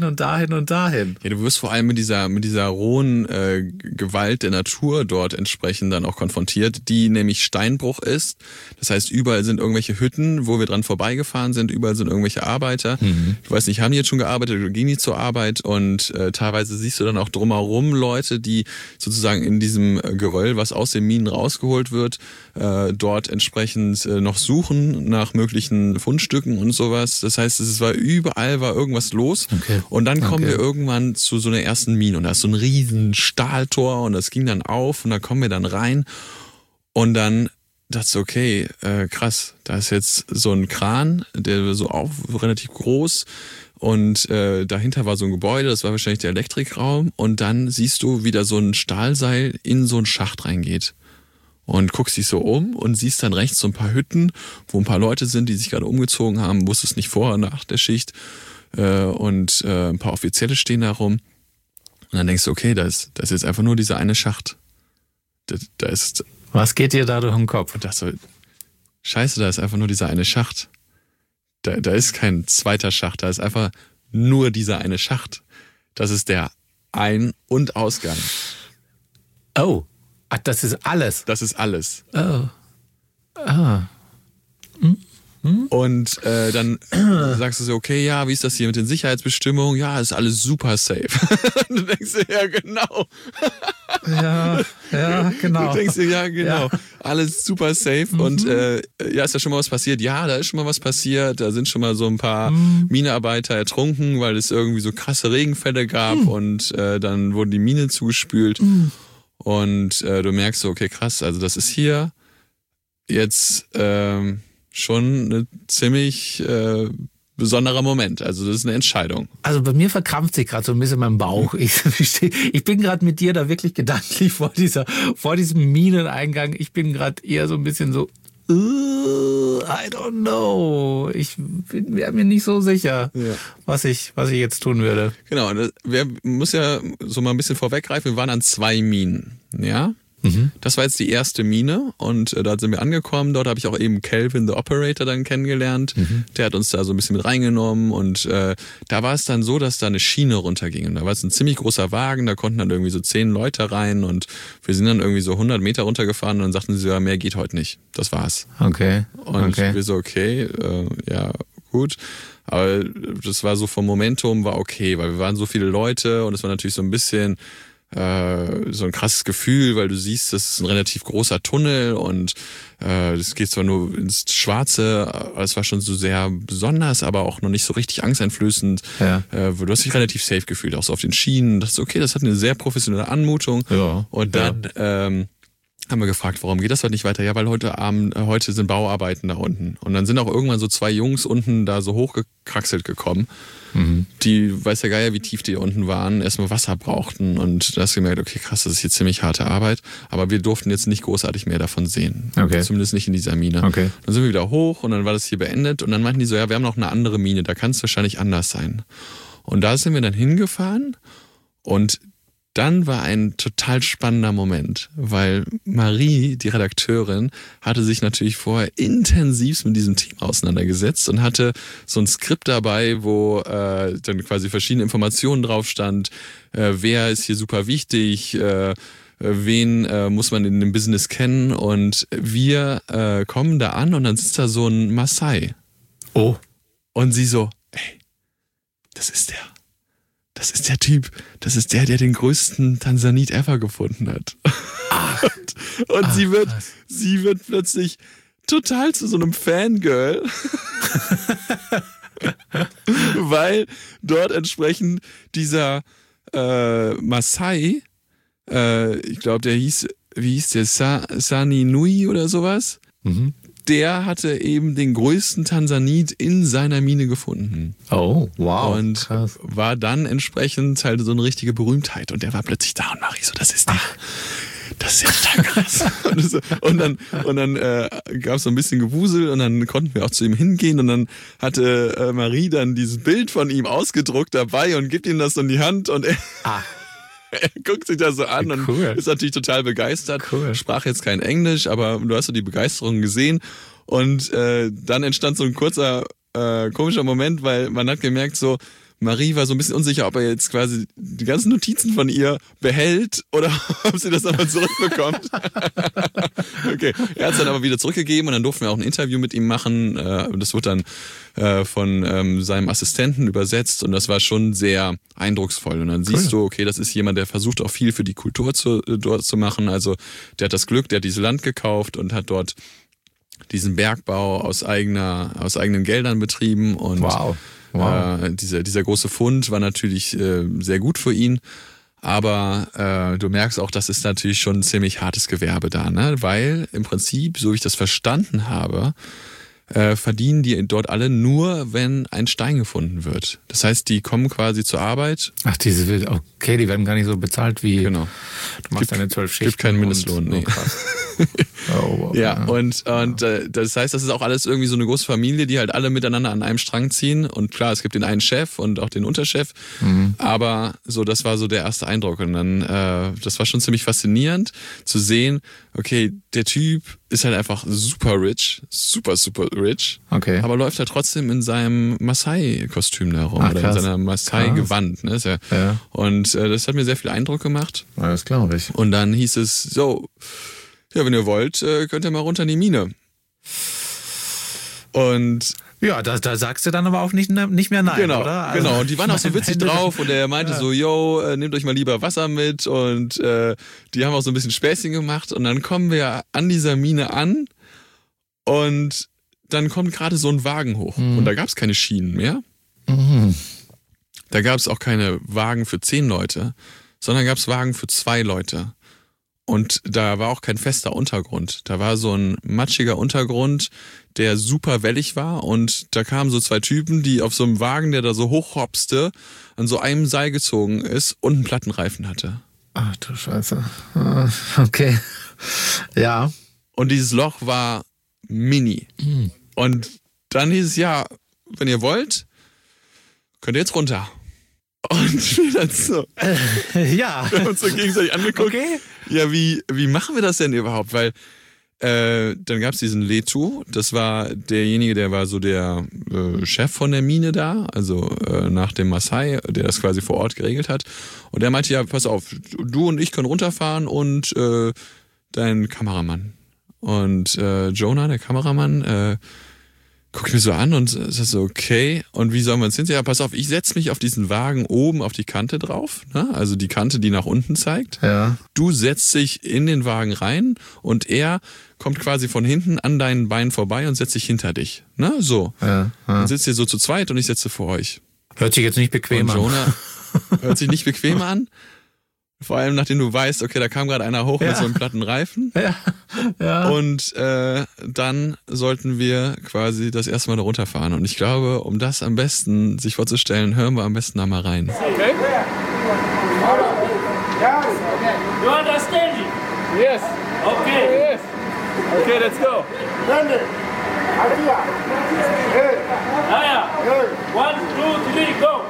dahin und dahin. Ja, du wirst vor allem mit dieser mit dieser rohen äh, Gewalt der Natur dort entsprechend dann auch konfrontiert, die nämlich Steinbruch ist. Das heißt, überall sind irgendwelche Hütten, wo wir dran vorbeigefahren sind, überall sind irgendwelche Arbeiter. Mhm. Ich weiß nicht, haben die jetzt schon gearbeitet oder gehen die zur Arbeit? Und äh, teilweise siehst du dann auch drumherum Leute, die sozusagen in diesem Geröll, was aus den Minen rausgeholt wird, äh, dort entsprechend äh, noch suchen nach möglichen Fundstücken und sowas. Das heißt, es war überall war irgendwas los. Okay. Und dann kommen okay. wir irgendwann zu so einer ersten Mine und da ist so ein riesen Stahltor und das ging dann auf und da kommen wir dann rein und dann dachte ich, okay, äh, krass, da ist jetzt so ein Kran, der so auf, relativ groß und äh, dahinter war so ein Gebäude, das war wahrscheinlich der Elektrikraum und dann siehst du, wie da so ein Stahlseil in so einen Schacht reingeht. Und guckst dich so um und siehst dann rechts so ein paar Hütten, wo ein paar Leute sind, die sich gerade umgezogen haben, wusstest nicht vor, nach der Schicht. Äh, und äh, ein paar Offizielle stehen da rum. Und dann denkst du, okay, da ist, da ist jetzt einfach nur dieser eine Schacht. Da, da ist. Was geht dir da durch den Kopf? Und dachte so, scheiße, da ist einfach nur dieser eine Schacht. Da, da ist kein zweiter Schacht, da ist einfach nur dieser eine Schacht. Das ist der Ein- und Ausgang. Oh. Ach, das ist alles? Das ist alles. Oh. Ah. Hm? Hm? Und äh, dann sagst du so, okay, ja, wie ist das hier mit den Sicherheitsbestimmungen? Ja, ist alles super safe. Und du denkst dir, ja, genau. Ja, ja, genau. Du denkst dir, ja, genau. Ja. Alles super safe. Mhm. Und äh, ja, ist da schon mal was passiert? Ja, da ist schon mal was passiert. Da sind schon mal so ein paar mhm. Minenarbeiter ertrunken, weil es irgendwie so krasse Regenfälle gab mhm. und äh, dann wurden die Minen zugespült. Mhm. Und äh, du merkst so, okay, krass, also das ist hier jetzt ähm, schon ein ziemlich äh, besonderer Moment. Also das ist eine Entscheidung. Also bei mir verkrampft sich gerade so ein bisschen mein Bauch. Ich, ich bin gerade mit dir da wirklich gedanklich vor dieser, vor diesem Mineneingang. Ich bin gerade eher so ein bisschen so, uh, I don't know. Ich bin mir nicht so sicher, ja. was ich, was ich jetzt tun würde. Genau, wir muss ja so mal ein bisschen vorweggreifen. Wir waren an zwei Minen, ja. Mhm. Das war jetzt die erste Mine und äh, dort sind wir angekommen. Dort habe ich auch eben Calvin, the Operator, dann kennengelernt. Mhm. Der hat uns da so ein bisschen mit reingenommen und äh, da war es dann so, dass da eine Schiene runterging. Und da war es ein ziemlich großer Wagen, da konnten dann irgendwie so zehn Leute rein und wir sind dann irgendwie so hundert Meter runtergefahren und dann sagten sie, ja, mehr geht heute nicht. Das war's. Okay. Und okay. wir so, okay, äh, ja, gut. Aber das war so vom Momentum war okay, weil wir waren so viele Leute und es war natürlich so ein bisschen äh, so ein krasses Gefühl, weil du siehst, das ist ein relativ großer Tunnel und äh, das geht zwar nur ins Schwarze, aber es war schon so sehr besonders, aber auch noch nicht so richtig angsteinflößend. Ja. Äh, du hast dich relativ safe gefühlt, auch so auf den Schienen. Das ist okay, das hat eine sehr professionelle Anmutung. Ja. Und dann ja. ähm, haben wir gefragt, warum geht das heute nicht weiter? Ja, weil heute Abend, äh, heute sind Bauarbeiten da unten. Und dann sind auch irgendwann so zwei Jungs unten da so hochgekraxelt gekommen. Mhm. Die, weiß der Geier, wie tief die unten waren, erstmal Wasser brauchten. Und da hast du gemerkt, okay, krass, das ist hier ziemlich harte Arbeit. Aber wir durften jetzt nicht großartig mehr davon sehen. Okay. Zumindest nicht in dieser Mine. Okay. Dann sind wir wieder hoch und dann war das hier beendet. Und dann meinten die so, ja, wir haben noch eine andere Mine, da kann es wahrscheinlich anders sein. Und da sind wir dann hingefahren und dann war ein total spannender Moment, weil Marie, die Redakteurin, hatte sich natürlich vorher intensivst mit diesem Thema auseinandergesetzt und hatte so ein Skript dabei, wo äh, dann quasi verschiedene Informationen drauf stand, äh, wer ist hier super wichtig, äh, wen äh, muss man in dem Business kennen und wir äh, kommen da an und dann sitzt da so ein Maasai. Oh. Und sie so, ey, das ist der. Das ist der Typ, das ist der, der den größten Tansanit ever gefunden hat. Ach. Und Ach, sie wird, krass. sie wird plötzlich total zu so einem Fangirl, weil dort entsprechend dieser äh, Maasai, äh, ich glaube, der hieß, wie hieß der, Sa- Sani Nui oder sowas? Mhm. Der hatte eben den größten Tansanit in seiner Mine gefunden. Oh, wow. Und krass. War dann entsprechend halt so eine richtige Berühmtheit. Und der war plötzlich da und Marie so, das ist der. Ach. Das ist ja total krass. und, so, und dann, und dann äh, gab es so ein bisschen Gewusel und dann konnten wir auch zu ihm hingehen und dann hatte äh, Marie dann dieses Bild von ihm ausgedruckt dabei und gibt ihm das so in die Hand und er... Ah. Er guckt sich das so an und cool. Ist natürlich total begeistert. Cool. Sprach jetzt kein Englisch, aber du hast so die Begeisterung gesehen. Und äh, dann entstand so ein kurzer, äh, komischer Moment, weil man hat gemerkt so, Marie war so ein bisschen unsicher, ob er jetzt quasi die ganzen Notizen von ihr behält oder ob sie das nochmal zurückbekommt. Okay, er hat es dann aber wieder zurückgegeben und dann durften wir auch ein Interview mit ihm machen. Das wurde dann von seinem Assistenten übersetzt und das war schon sehr eindrucksvoll. Und dann cool. siehst du, okay, das ist jemand, der versucht auch viel für die Kultur zu, dort zu machen. Also der hat das Glück, der hat dieses Land gekauft und hat dort diesen Bergbau aus eigener, aus eigenen Geldern betrieben und wow. Wow. Äh, dieser, dieser große Fund war natürlich äh, sehr gut für ihn, aber äh, du merkst auch, das ist natürlich schon ein ziemlich hartes Gewerbe da, ne? Weil im Prinzip, so wie ich das verstanden habe, äh, verdienen die dort alle nur, wenn ein Stein gefunden wird. Das heißt, die kommen quasi zur Arbeit. Ach, diese, okay, die werden gar nicht so bezahlt wie, genau. Du machst gibt, deine zwölf Schichten. Gibt keinen Mindestlohn, nee. Oh, wow. Ja, und, und äh, das heißt, das ist auch alles irgendwie so eine große Familie, die halt alle miteinander an einem Strang ziehen. Und klar, es gibt den einen Chef und auch den Unterchef. Mhm. Aber so, das war so der erste Eindruck. Und dann, äh, das war schon ziemlich faszinierend zu sehen, okay, der Typ ist halt einfach super rich, super, super rich. Okay. Aber läuft halt trotzdem in seinem Maasai-Kostüm da rum. Ach, oder in seiner Maasai-Gewand. Ne? Ja, ja. Und äh, das hat mir sehr viel Eindruck gemacht. Ja, das glaube ich. Und dann hieß es so, ja, wenn ihr wollt, könnt ihr mal runter in die Mine. Und ja, da, da sagst du dann aber auch nicht, nicht mehr nein, genau, oder? Also, genau, und die waren auch so witzig drauf und er meinte ja. so, yo, nehmt euch mal lieber Wasser mit und äh, die haben auch so ein bisschen Späßchen gemacht und dann kommen wir an dieser Mine an und dann kommt gerade so ein Wagen hoch mhm. und da gab es keine Schienen mehr. Mhm. Da gab es auch keine Wagen für zehn Leute, sondern gab es Wagen für zwei Leute. Und da war auch kein fester Untergrund. Da war so ein matschiger Untergrund, der super wellig war. Und da kamen so zwei Typen, die auf so einem Wagen, der da so hochhopste, an so einem Seil gezogen ist und einen Plattenreifen hatte. Ach du Scheiße. Okay. Ja. Und dieses Loch war mini. Mhm. Und dann hieß es, ja, wenn ihr wollt, könnt ihr jetzt runter. Und wir dann so. Äh, ja. Wir haben uns so gegenseitig angeguckt. Okay. Ja, wie, wie machen wir das denn überhaupt? Weil äh, dann gab es diesen Letu, das war derjenige, der war so der äh, Chef von der Mine da, also äh, nach dem Maasai, der das quasi vor Ort geregelt hat. Und der meinte, ja, pass auf, du und ich können runterfahren und äh, dein Kameramann. Und äh, Jonah, der Kameramann, äh, guckt mir so an und sagt so, okay, und wie sollen wir uns hinsetzen? Ja, pass auf, ich setze mich auf diesen Wagen oben auf die Kante drauf, ne? Also die Kante, die nach unten zeigt. Ja. Du setzt dich in den Wagen rein und er kommt quasi von hinten an deinen Beinen vorbei und setzt sich hinter dich. Ne? So. Ja, ja. Dann sitzt ihr so zu zweit und ich sitze vor euch. Hört sich jetzt nicht bequem und an. Jonah hört sich nicht bequem an. Vor allem, nachdem du weißt, okay, da kam gerade einer hoch ja. mit so einem platten Reifen. Ja. Ja. Und äh, dann sollten wir quasi das erste Mal da runterfahren. Und ich glaube, um das am besten sich vorzustellen, hören wir am besten da mal rein. Okay. You understand it? Yes. Okay. Yes. Okay, let's go. Ah, ja. One, two, three, go.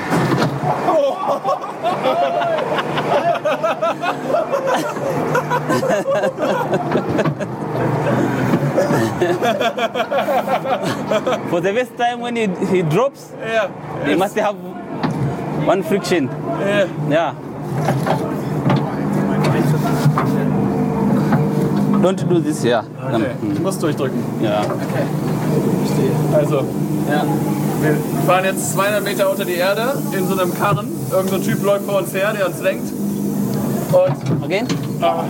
For the first time when he, he drops, yeah, he yes. must have one friction. Yeah. Yeah. Don't do this, ja. Okay. Hm. Ich muss durchdrücken. Ja. Okay. Also, ja. Wir fahren jetzt zweihundert Meter unter die Erde in so einem Karren. Irgend so ein Typ läuft vor uns her, der uns lenkt. Und okay. Ah.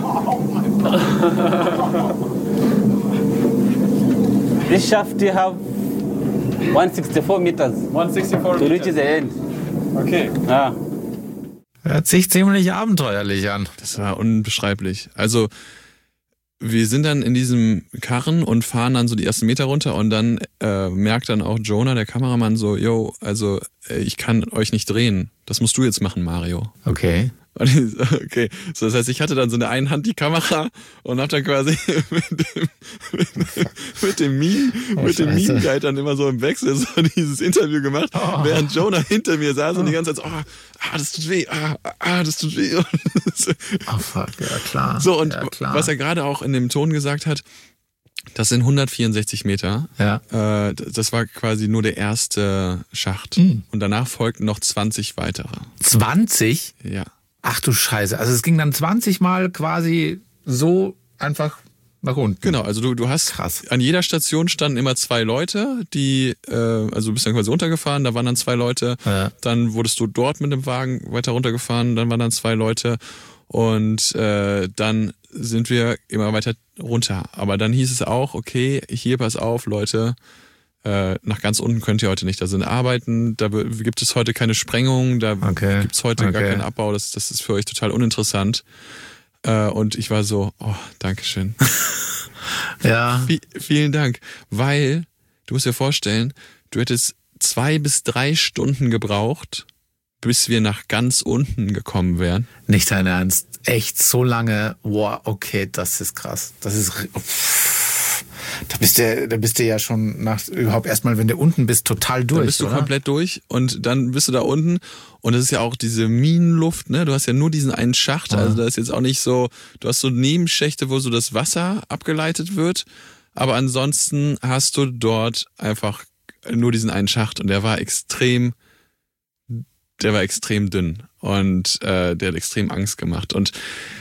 This shaft you have one sixty-four meters one sixty-four to reach the end. Okay. Ja. Hört sich ziemlich abenteuerlich an. Das war unbeschreiblich. Also wir sind dann in diesem Karren und fahren dann so die ersten Meter runter und dann äh, merkt dann auch Jonah, der Kameramann, so, yo, also äh, ich kann euch nicht drehen. Das musst du jetzt machen, Mario. Okay. Okay, so, das heißt, ich hatte dann so in der einen Hand die Kamera und hab dann quasi mit dem, mit, mit dem Meme, oh, mit dem Meme-Guide dann immer so im Wechsel so dieses Interview gemacht, oh. während Jonah hinter mir saß und die ganze Zeit so, oh, ah, das tut weh, ah, ah, das tut weh. Oh fuck, ja klar. So, und ja, klar. was er gerade auch in dem Ton gesagt hat, Das sind hundertvierundsechzig Meter. Ja. Äh, das war quasi nur der erste Schacht. Mhm. Und danach folgten noch zwanzig weitere. zwanzig? Ja. Ach du Scheiße. Also es ging dann zwanzig Mal quasi so einfach nach unten. Genau, also du, du hast, Krass. An jeder Station standen immer zwei Leute, die, äh, also du bist dann quasi runtergefahren, da waren dann zwei Leute, Ja. dann wurdest du dort mit dem Wagen weiter runtergefahren, dann waren dann zwei Leute und äh, dann sind wir immer weiter runter. Aber dann hieß es auch, okay, hier pass auf, Leute, äh, nach ganz unten könnt ihr heute nicht. Da sind Arbeiten, da gibt es heute keine Sprengung, da Okay. gibt es heute gar Okay. keinen Abbau, das, das ist für euch total uninteressant. Äh, und ich war so, oh, Dankeschön. Ja. V- vielen Dank, weil du musst dir vorstellen, du hättest zwei bis drei Stunden gebraucht, bis wir nach ganz unten gekommen wären. Nicht dein Ernst. Echt so lange. Wow, okay, das ist krass. Das ist. Pff, da bist du, da bist du ja schon nach überhaupt erstmal, wenn du unten bist, total durch. Dann bist du oder? komplett durch und dann bist du da unten und das ist ja auch diese Minenluft, ne? Du hast ja nur diesen einen Schacht, also da ist jetzt auch nicht so, du hast so Nebenschächte, wo so das Wasser abgeleitet wird, aber ansonsten hast du dort einfach nur diesen einen Schacht und der war extrem, der war extrem dünn und äh, der hat extrem Angst gemacht und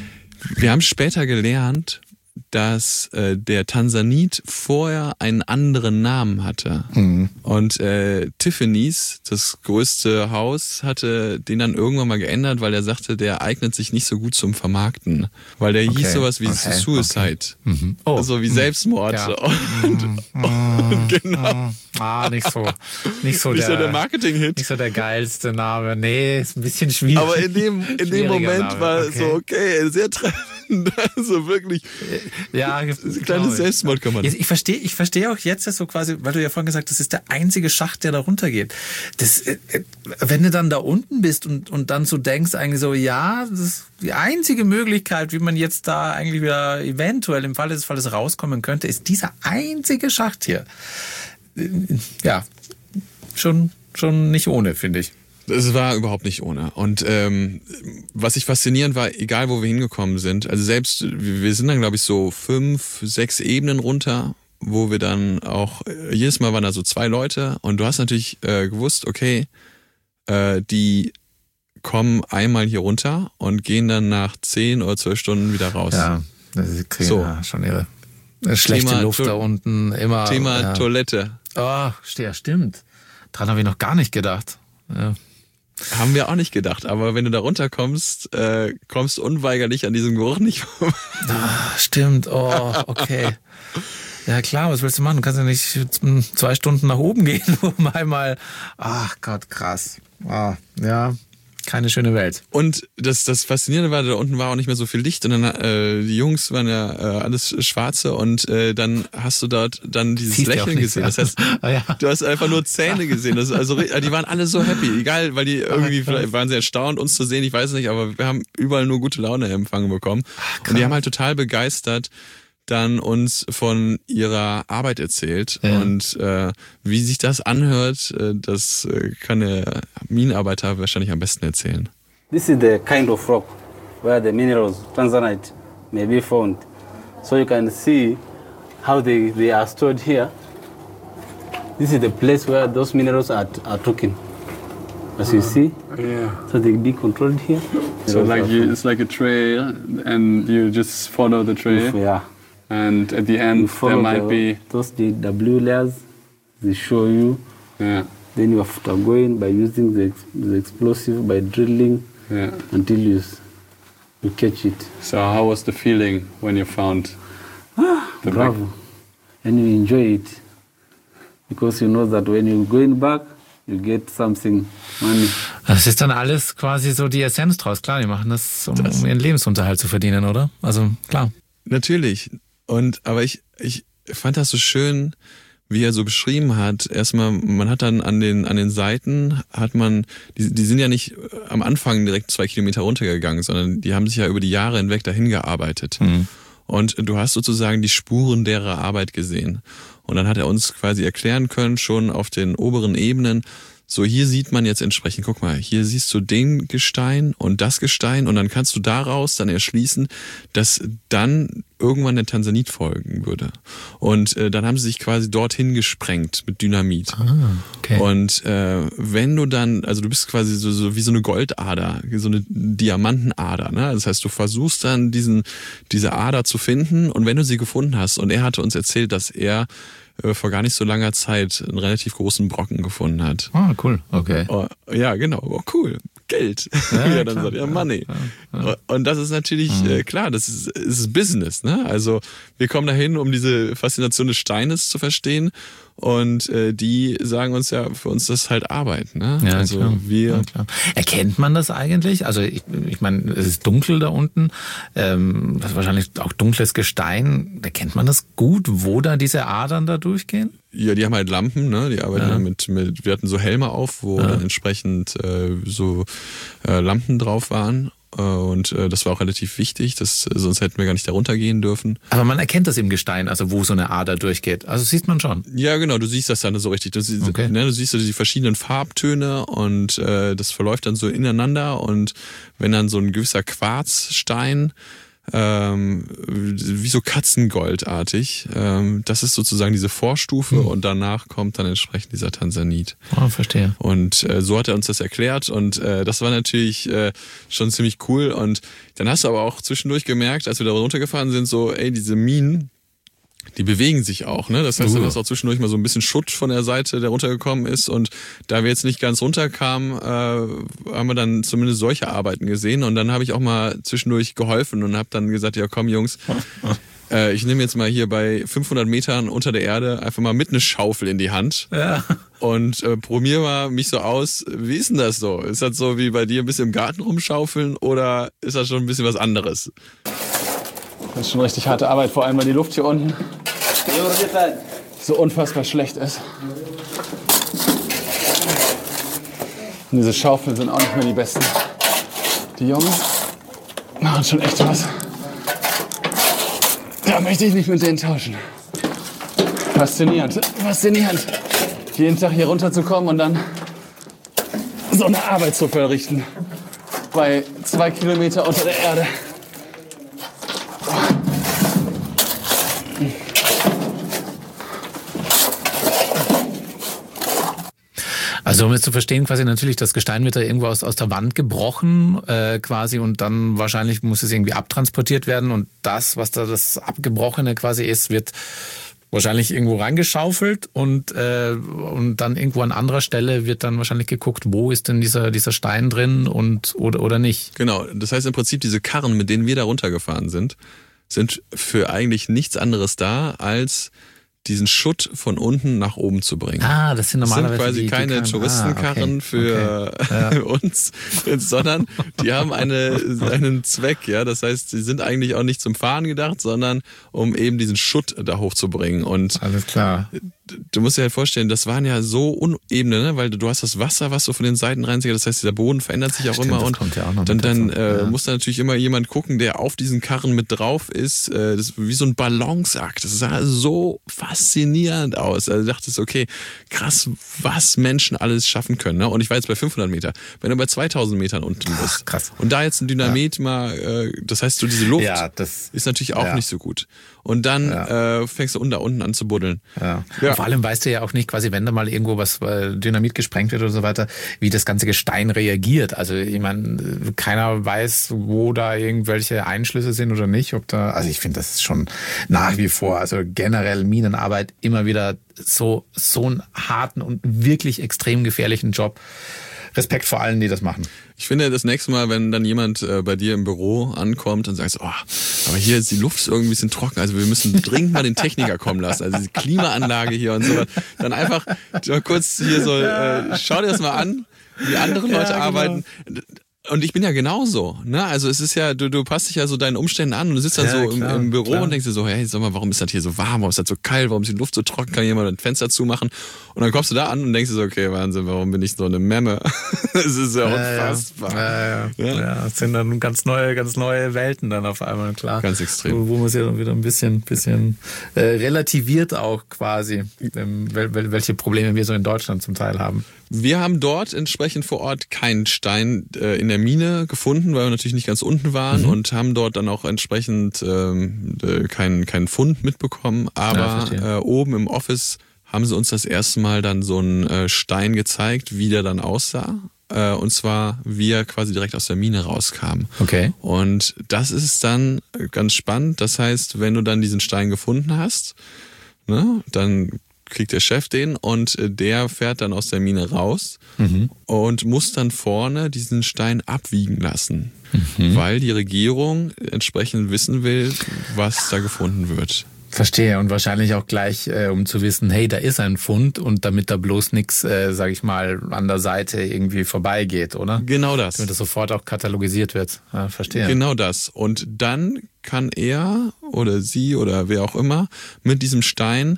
wir haben später gelernt, dass äh, der Tansanit vorher einen anderen Namen hatte. Mhm. Und äh, Tiffany's, das größte Haus, hatte den dann irgendwann mal geändert, weil er sagte, der eignet sich nicht so gut zum Vermarkten. Weil der Okay. hieß sowas wie Okay. Suicide. Mhm. Oh. Also wie Selbstmord. Ja. Und, und genau. Ah, nicht so. Nicht so Nicht der, so der Marketing-Hit. nicht so der geilste Name. Nee, ist ein bisschen schwierig. Aber in dem, in dem Schwieriger Moment Name. war Okay. so, okay, sehr treffend. Also wirklich, Ja, ein glaub kleines ich. Selbstmord kann man. Jetzt, ich verstehe, ich verstehe auch jetzt so quasi, weil du ja vorhin gesagt hast, das ist der einzige Schacht, der da runtergeht. Das, äh, äh, wenn du dann da unten bist und, und dann so denkst, eigentlich so, ja, das ist die einzige Möglichkeit, wie man jetzt da eigentlich wieder eventuell im Falle des Falles rauskommen könnte, ist dieser einzige Schacht hier. Äh, Ja, schon, schon nicht ohne, finde ich. Es war überhaupt nicht ohne. Und ähm, was ich faszinierend war, egal wo wir hingekommen sind, also selbst, wir sind dann glaube ich so fünf, sechs Ebenen runter, wo wir dann auch, jedes Mal waren da so zwei Leute und du hast natürlich äh, gewusst, okay, äh, die kommen einmal hier runter und gehen dann nach zehn oder zwölf Stunden wieder raus. Ja, sie kriegen So. ja schon ihre schlechte Thema Luft To- da unten. Immer. Thema ja. Toilette. Oh, ja, stimmt. Dran habe ich noch gar nicht gedacht. Ja. Haben wir auch nicht gedacht, aber wenn du da runterkommst, äh, kommst du unweigerlich an diesem Geruch nicht vorbei. Ah, stimmt. Oh, okay. Ja klar, was willst du machen? Du kannst ja nicht zwei Stunden nach oben gehen, um einmal. Ach Gott, krass. Ah, ja, keine schöne Welt. Und das, das Faszinierende war, da unten war auch nicht mehr so viel Licht und dann äh, die Jungs waren ja äh, alles Schwarze und äh, dann hast du dort dann dieses Siehst ja auch Lächeln nichts gesehen. Das mehr. heißt, Ah, ja. du hast einfach nur Zähne gesehen. Das ist also die waren alle so happy, egal, weil die irgendwie krass. vielleicht waren sie erstaunt, uns zu sehen. Ich weiß nicht, aber wir haben überall nur gute Laune empfangen bekommen und die haben halt total begeistert dann uns von ihrer Arbeit erzählt Ja. und äh, wie sich das anhört, äh, das äh, kann der Minenarbeiter wahrscheinlich am besten erzählen. This is the kind of rock where the minerals, tanzanite, may be found. So you can see how they, they are stored here. This is the place where those minerals are, are taken. As you see, Yeah. so they be controlled here. So like you, it's like a trail, and you just follow the trail, Yeah. and at the You end there follow might the, be those the W layers, they show you. yeah, Then you have to go in by using the, ex- the explosive, by drilling yeah. until you, s- you catch it. So how was the feeling when you found the big- Bravo. And you enjoy it. Because you know that when you're going back, you get something, money. Das ist dann alles quasi so die Essenz draus. Klar, die machen das, um, um ihren Lebensunterhalt zu verdienen, oder? Also, klar. Natürlich. Und aber ich, ich fand das so schön, wie er so beschrieben hat. Erstmal, man hat dann an den an den Seiten hat man, die, die sind ja nicht am Anfang direkt zwei Kilometer runtergegangen, sondern die haben sich ja über die Jahre hinweg dahin gearbeitet. Mhm. Und du hast sozusagen die Spuren derer Arbeit gesehen. Und dann hat er uns quasi erklären können, schon auf den oberen Ebenen, so hier sieht man jetzt entsprechend, guck mal, hier siehst du den Gestein und das Gestein und dann kannst du daraus dann erschließen, dass dann irgendwann der Tansanit folgen würde. Und äh, dann haben sie sich quasi dorthin gesprengt mit Dynamit. Ah, okay. Und äh, wenn du dann, also du bist quasi so, so wie so eine Goldader, so eine Diamantenader, ne? Das heißt, du versuchst dann diesen diese Ader zu finden und wenn du sie gefunden hast, und er hatte uns erzählt, dass er äh, vor gar nicht so langer Zeit einen relativ großen Brocken gefunden hat. Ah, cool, okay. Oh, ja, genau, oh, cool. Geld. Ja, wie er dann klar, sagt, ja, ja, Money. ja, ja. Und das ist natürlich, Mhm. äh, klar, das ist, ist Business, ne? Also wir kommen dahin, um diese Faszination des Steines zu verstehen. Und äh, die sagen uns ja, für uns das ist halt Arbeit, ne? Ja, also klar. wir. Ja, klar. Erkennt man das eigentlich? Also ich, ich meine, es ist dunkel da unten, ähm, das ist wahrscheinlich auch dunkles Gestein. Erkennt man das gut, wo da diese Adern da durchgehen? Ja, die haben halt Lampen, ne? Die arbeiten Ja. ja. mit, mit, wir hatten so Helme auf, wo Ja. dann entsprechend äh, so äh, Lampen drauf waren. Äh, und äh, das war auch relativ wichtig, das, sonst hätten wir gar nicht da runtergehen dürfen. Aber man erkennt das im Gestein, also wo so eine Ader durchgeht. Also sieht man schon. Ja, genau, du siehst das dann so richtig. Du siehst, Okay. ne, du siehst so die verschiedenen Farbtöne und äh, das verläuft dann so ineinander. Und wenn dann so ein gewisser Quarzstein, ähm, wie so Katzengoldartig, ähm, das ist sozusagen diese Vorstufe Hm. und danach kommt dann entsprechend dieser Tansanit. Oh, verstehe. Und äh, so hat er uns das erklärt und äh, das war natürlich äh, schon ziemlich cool. Und dann hast du aber auch zwischendurch gemerkt, als wir da runtergefahren sind, so, ey, diese Minen, die bewegen sich auch, ne? Das heißt, Uh. du hast auch zwischendurch mal so ein bisschen Schutt von der Seite, der runtergekommen ist. Und da wir jetzt nicht ganz runterkamen, äh, haben wir dann zumindest solche Arbeiten gesehen. Und dann habe ich auch mal zwischendurch geholfen und habe dann gesagt, ja komm Jungs, äh, ich nehme jetzt mal hier bei fünfhundert Metern unter der Erde einfach mal mit eine Schaufel in die Hand. Ja. Und äh, probier mal mich so aus, wie ist denn das so? Ist das so wie bei dir ein bisschen im Garten rumschaufeln oder ist das schon ein bisschen was anderes? Das ist schon richtig harte Arbeit, vor allem weil die Luft hier unten so unfassbar schlecht ist. Und diese Schaufeln sind auch nicht mehr die besten. Die Jungs machen schon echt was. Da möchte ich nicht mit denen tauschen. Faszinierend, faszinierend. Jeden Tag hier runterzukommen und dann so eine Arbeit zu verrichten. Bei zwei Kilometer unter der Erde. Also um jetzt zu verstehen, quasi natürlich, das Gestein wird da irgendwo aus, aus der Wand gebrochen äh, quasi und dann wahrscheinlich muss es irgendwie abtransportiert werden und das, was da das Abgebrochene quasi ist, wird wahrscheinlich irgendwo reingeschaufelt und, äh, und dann irgendwo an anderer Stelle wird dann wahrscheinlich geguckt, wo ist denn dieser, dieser Stein drin und oder, oder nicht. Genau, das heißt im Prinzip, diese Karren, mit denen wir da runtergefahren sind, sind für eigentlich nichts anderes da, als diesen Schutt von unten nach oben zu bringen. Ah, das sind Das sind normalerweise quasi die, die keine Karren. Touristenkarren Ah, okay. für Okay. Ja. uns, sondern die haben eine, einen Zweck. Ja, das heißt, sie sind eigentlich auch nicht zum Fahren gedacht, sondern um eben diesen Schutt da hochzubringen. Und Alles klar. du musst dir halt vorstellen, das waren ja so unebene, ne? Weil du hast das Wasser, was so von den Seiten reinzieht. Das heißt, dieser Boden verändert sich auch Stimmt, immer das und kommt ja auch noch dann, mit dann dazu. äh, Ja. muss da natürlich immer jemand gucken, der auf diesen Karren mit drauf ist. Äh, das ist wie so ein Balanceakt. Das sah so faszinierend aus. Also du dachtest, okay, krass, was Menschen alles schaffen können. Ne? Und ich war jetzt bei fünfhundert Meter. Wenn du bei zweitausend Metern unten bist Ach, krass. und da jetzt ein Dynamit mal, äh, das heißt, so diese Luft Ja, das ist natürlich auch ja. nicht so gut. Und dann Ja. äh, fängst du unten, da unten an zu buddeln. Ja. Ja. Vor allem weißt du ja auch nicht, quasi, wenn da mal irgendwo was äh, Dynamit gesprengt wird oder so weiter, wie das ganze Gestein reagiert. Also ich meine, keiner weiß, wo da irgendwelche Einschlüsse sind oder nicht. Ob da, also ich finde, das ist schon nach wie vor, also generell Minenarbeit immer wieder so so einen harten und wirklich extrem gefährlichen Job. Respekt vor allen, die das machen. Ich finde, das nächste Mal, wenn dann jemand äh, bei dir im Büro ankommt und sagt, oh, aber hier ist die Luft irgendwie ein bisschen trocken, also wir müssen dringend mal den Techniker kommen lassen, also diese Klimaanlage hier und so, dann einfach mal kurz hier so, äh, schau dir das mal an, wie andere Leute Ja, genau. arbeiten. Und ich bin ja genauso, ne? Also es ist ja, du, du passt dich ja so deinen Umständen an und du sitzt dann Ja, so im, klar, im Büro klar. und denkst dir so, hey, sag mal, warum ist das hier so warm, warum ist das so kalt, warum ist die Luft so trocken, kann jemand ein Fenster zumachen? Und dann kommst du da an und denkst dir so, okay, Wahnsinn, warum bin ich so eine Memme? Es ist ja unfassbar. Ja, ja. Ja. Ja. ja, es sind dann ganz neue, ganz neue Welten dann auf einmal, klar. Ganz extrem. Wo, wo man sich dann wieder ein bisschen, bisschen äh, relativiert auch quasi, ähm, wel, wel, welche Probleme wir so in Deutschland zum Teil haben. Wir haben dort entsprechend vor Ort keinen Stein äh, in der Mine gefunden, weil wir natürlich nicht ganz unten waren, mhm. und haben dort dann auch entsprechend ähm, äh, keinen keinen Fund mitbekommen. Aber ja, äh, oben im Office haben sie uns das erste Mal dann so einen äh, Stein gezeigt, wie der dann aussah. Äh, und zwar, wie er quasi direkt aus der Mine rauskam. Okay. Und das ist dann ganz spannend. Das heißt, wenn du dann diesen Stein gefunden hast, ne, dann kriegt der Chef den und der fährt dann aus der Mine raus mhm. und muss dann vorne diesen Stein abwiegen lassen, mhm. weil die Regierung entsprechend wissen will, was da gefunden wird. Verstehe, und wahrscheinlich auch gleich, äh, um zu wissen, hey, da ist ein Fund, und damit da bloß nichts, äh, sag ich mal, an der Seite irgendwie vorbeigeht, oder? Genau das. Damit das sofort auch katalogisiert wird. Ja, verstehe. Genau das. Und dann kann er oder sie oder wer auch immer mit diesem Stein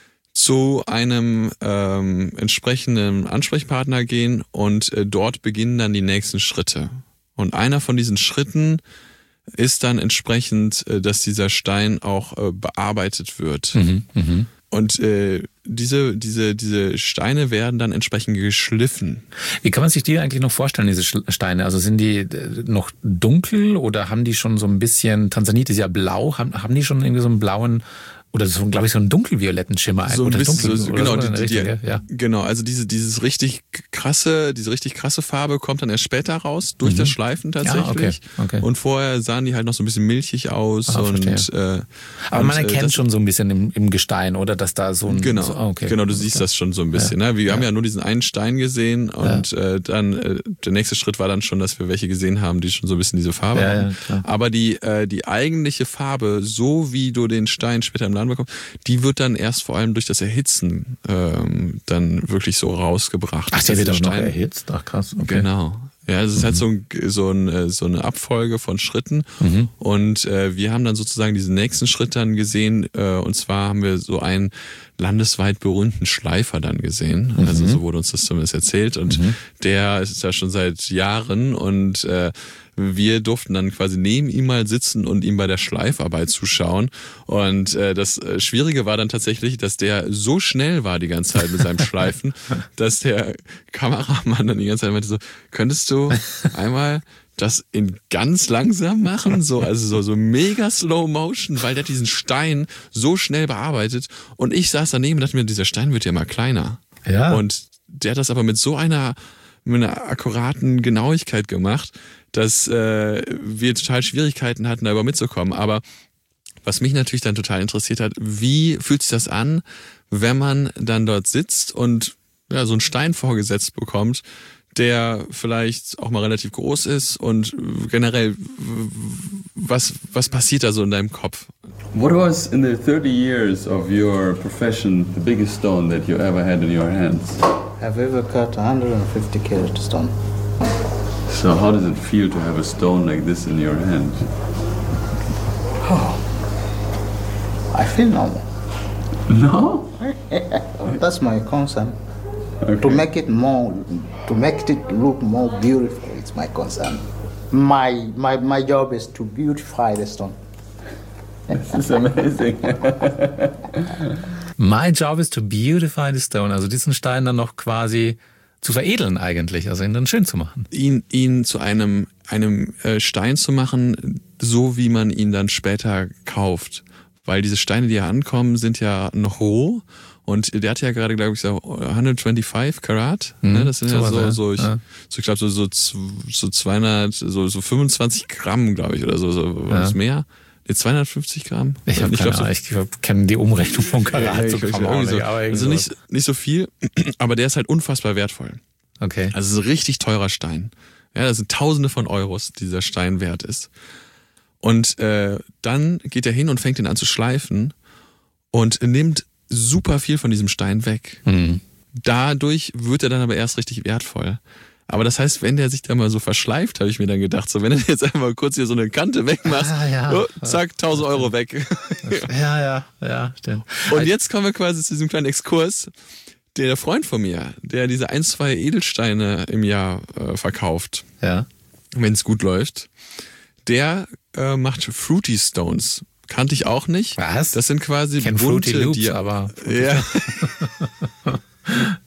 zu einem ähm, entsprechenden Ansprechpartner gehen und äh, dort beginnen dann die nächsten Schritte. Und einer von diesen Schritten ist dann entsprechend, äh, dass dieser Stein auch äh, bearbeitet wird. Mhm, mh. Und äh, diese, diese, diese Steine werden dann entsprechend geschliffen. Wie kann man sich die eigentlich noch vorstellen, diese Steine? Also sind die noch dunkel oder haben die schon so ein bisschen, Tansanit ist ja blau, haben, haben die schon irgendwie so einen blauen, oder so, glaube ich, so einen dunkelvioletten Schimmer. So ein oder bisschen, dunkel, so, oder genau, so, die, richtige, die, ja. genau, also diese, dieses richtig krasse, diese richtig krasse Farbe kommt dann erst später raus, durch mhm. das Schleifen tatsächlich. Ja, okay, okay. Und vorher sahen die halt noch so ein bisschen milchig aus. Ah, und, äh, Aber und, man erkennt äh, schon so ein bisschen im, im Gestein, oder? Dass da so ein... Genau, so, okay. genau, du siehst okay. das schon so ein bisschen. Ja. Ne? Wir ja. haben ja nur diesen einen Stein gesehen und ja. äh, dann äh, der nächste Schritt war dann schon, dass wir welche gesehen haben, die schon so ein bisschen diese Farbe ja, haben. Ja, klar. Aber die, äh, die eigentliche Farbe, so wie du den Stein später im Laden bekommst, die wird dann erst vor allem durch das Erhitzen ähm, dann wirklich so rausgebracht. Ach, der wird auch noch erhitzt? Ach krass, okay. Genau. Ja, es ist mhm. halt so, ein, so, ein, so eine Abfolge von Schritten mhm. und äh, wir haben dann sozusagen diesen nächsten Schritt dann gesehen äh, und zwar haben wir so einen landesweit berühmten Schleifer dann gesehen, mhm. also so wurde uns das zumindest erzählt und mhm. der ist ja schon seit Jahren und äh, wir durften dann quasi neben ihm mal sitzen und ihm bei der Schleifarbeit zuschauen. Und äh, das Schwierige war dann tatsächlich, dass der so schnell war die ganze Zeit mit seinem Schleifen, dass der Kameramann dann die ganze Zeit meinte so, könntest du einmal das in ganz langsam machen, so also so so mega Slow Motion, weil der diesen Stein so schnell bearbeitet. Und ich saß daneben und dachte mir, dieser Stein wird ja mal kleiner. Ja. Und der hat das aber mit so einer mit einer akkuraten Genauigkeit gemacht, dass äh, wir total Schwierigkeiten hatten, da über mitzukommen. Aber was mich natürlich dann total interessiert hat, wie fühlt sich das an, wenn man dann dort sitzt und ja, so einen Stein vorgesetzt bekommt, der vielleicht auch mal relativ groß ist und generell, was, was passiert da so in deinem Kopf? What was in the thirty years of your profession the biggest stone that you ever had in your hands? I've ever cut one hundred fifty carat stone. So how does it feel to have a stone like this in your hand? Oh, I feel normal. No? That's my concern. Okay. To make it more, to make it look more beautiful, it's my concern. My my my job is to beautify the stone. This is amazing. My job is to beautify the stone. Also diesen Stein dann noch quasi zu veredeln eigentlich, also ihn dann schön zu machen. Ihn, ihn zu einem, einem Stein zu machen, so wie man ihn dann später kauft. Weil diese Steine, die ja ankommen, sind ja noch roh. Und der hat ja gerade, glaube ich, so hundertfünfundzwanzig Karat. Mhm, ne? Das sind so ja so, so, ich, ja. so ich glaube, so, so, so zweihundert, so, so fünfundzwanzig Gramm, glaube ich, oder so, so ja. was mehr. Nee, zweihundertfünfzig Gramm. Ich habe keine Ahnung, ich kenne die Umrechnung von Karat. Ja, so, so, also nicht, nicht so viel, aber der ist halt unfassbar wertvoll. Okay. Also es ist ein richtig teurer Stein. Ja, das sind Tausende von Euros, die dieser Stein wert ist. Und äh, dann geht er hin und fängt ihn an zu schleifen und nimmt super viel von diesem Stein weg. Mhm. Dadurch wird er dann aber erst richtig wertvoll. Aber das heißt, wenn der sich da mal so verschleift, habe ich mir dann gedacht, so wenn er jetzt einfach kurz hier so eine Kante wegmacht, ah, ja. oh, zack, tausend Euro weg. Ja, ja, ja, stimmt. Und jetzt kommen wir quasi zu diesem kleinen Exkurs. Der Freund von mir, der diese ein, zwei Edelsteine im Jahr äh, verkauft, ja. wenn es gut läuft, der äh, macht Fruity Stones. Kannte ich auch nicht. Was? Das sind quasi bunte, Fruity Loops, die, aber... Ja.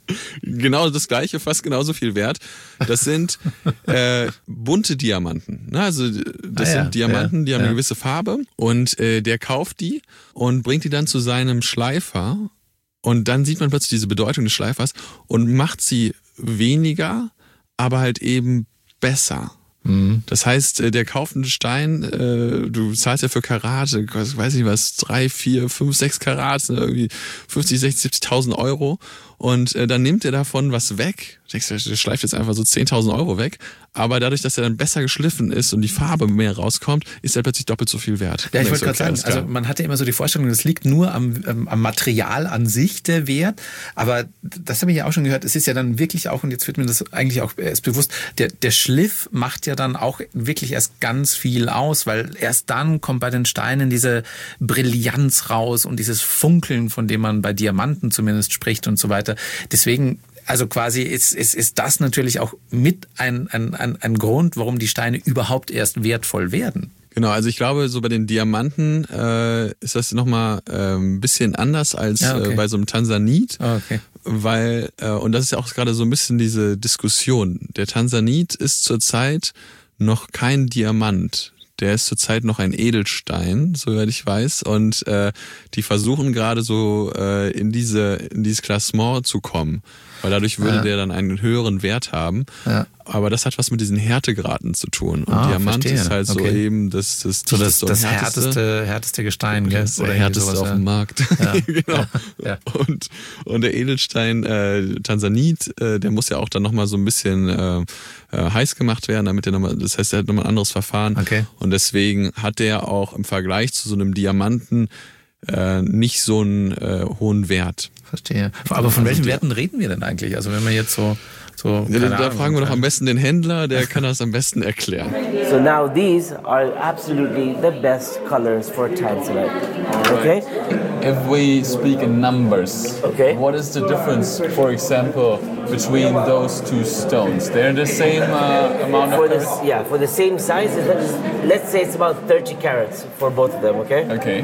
genau das Gleiche, fast genauso viel wert. Das sind äh, bunte Diamanten. Ne? Also das ah, ja. sind Diamanten, die ja. haben ja. eine gewisse Farbe und äh, der kauft die und bringt die dann zu seinem Schleifer und dann sieht man plötzlich diese Bedeutung des Schleifers und macht sie weniger, aber halt eben besser. Mhm. Das heißt, der kauft einen Stein, äh, du zahlst ja für Karat, weiß nicht was, drei, vier, fünf, sechs Karat, irgendwie fünfzig, sechzig, siebzigtausend Euro und äh, dann nimmt er davon was weg. Du denkst, der schleift jetzt einfach so zehntausend Euro weg, aber dadurch, dass er dann besser geschliffen ist und die Farbe mehr rauskommt, ist er plötzlich doppelt so viel wert. Ja, ich wollte so, gerade okay, sagen, also man hatte immer so die Vorstellung, das liegt nur am, ähm, am Material an sich, der Wert, aber das habe ich ja auch schon gehört, es ist ja dann wirklich auch, und jetzt wird mir das eigentlich auch erst bewusst, der, der Schliff macht ja dann auch wirklich erst ganz viel aus, weil erst dann kommt bei den Steinen diese Brillanz raus und dieses Funkeln, von dem man bei Diamanten zumindest spricht und so weiter. Deswegen, also quasi ist, ist, ist das natürlich auch mit ein, ein, ein, ein Grund, warum die Steine überhaupt erst wertvoll werden. Genau, also ich glaube, so bei den Diamanten äh, ist das nochmal äh, ein bisschen anders als ja, okay. äh, bei so einem Tansanit. Oh, okay. Weil, äh, und das ist ja auch gerade so ein bisschen diese Diskussion. Der Tansanit ist zurzeit noch kein Diamant. Der ist zurzeit noch ein Edelstein, soweit ich weiß. Und äh, die versuchen gerade so äh, in diese in dieses Klassement zu kommen. Weil dadurch würde ja. der dann einen höheren Wert haben. Ja. Aber das hat was mit diesen Härtegraden zu tun. Und ah, Diamant verstehe. ist halt so okay. eben das das, so das, das härteste, härteste, härteste Gestein. Gell? Das Oder härteste sowas, auf ja. dem Markt. Ja. genau. Ja. Und, und der Edelstein äh, Tansanit, äh, der muss ja auch dann nochmal so ein bisschen äh, äh, heiß gemacht werden, damit der nochmal, das heißt, er hat nochmal ein anderes Verfahren. Okay. Und deswegen hat der auch im Vergleich zu so einem Diamanten äh, nicht so einen äh, hohen Wert. Verstehe. Aber von welchen Werten reden wir denn eigentlich? Also wenn wir jetzt so... so ja, da Ahnung, fragen wir doch am besten den Händler, der kann das am besten erklären. So now these are absolutely the best colors for Tanzanite. Okay? If we speak in numbers, okay. what is the difference, for example, between those two stones? They're the same uh, amount for of this, carats? Yeah, for the same size, let's say it's about thirty carats for both of them, okay? Okay.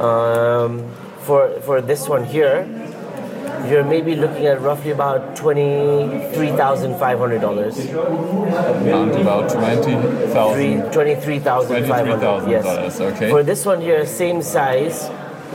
Um, for, for this one here, you're maybe looking at roughly about twenty-three thousand five hundred dollars. Around about twenty thousand. twenty-three thousand five hundred dollars. Yes. Okay. For this one here, same size,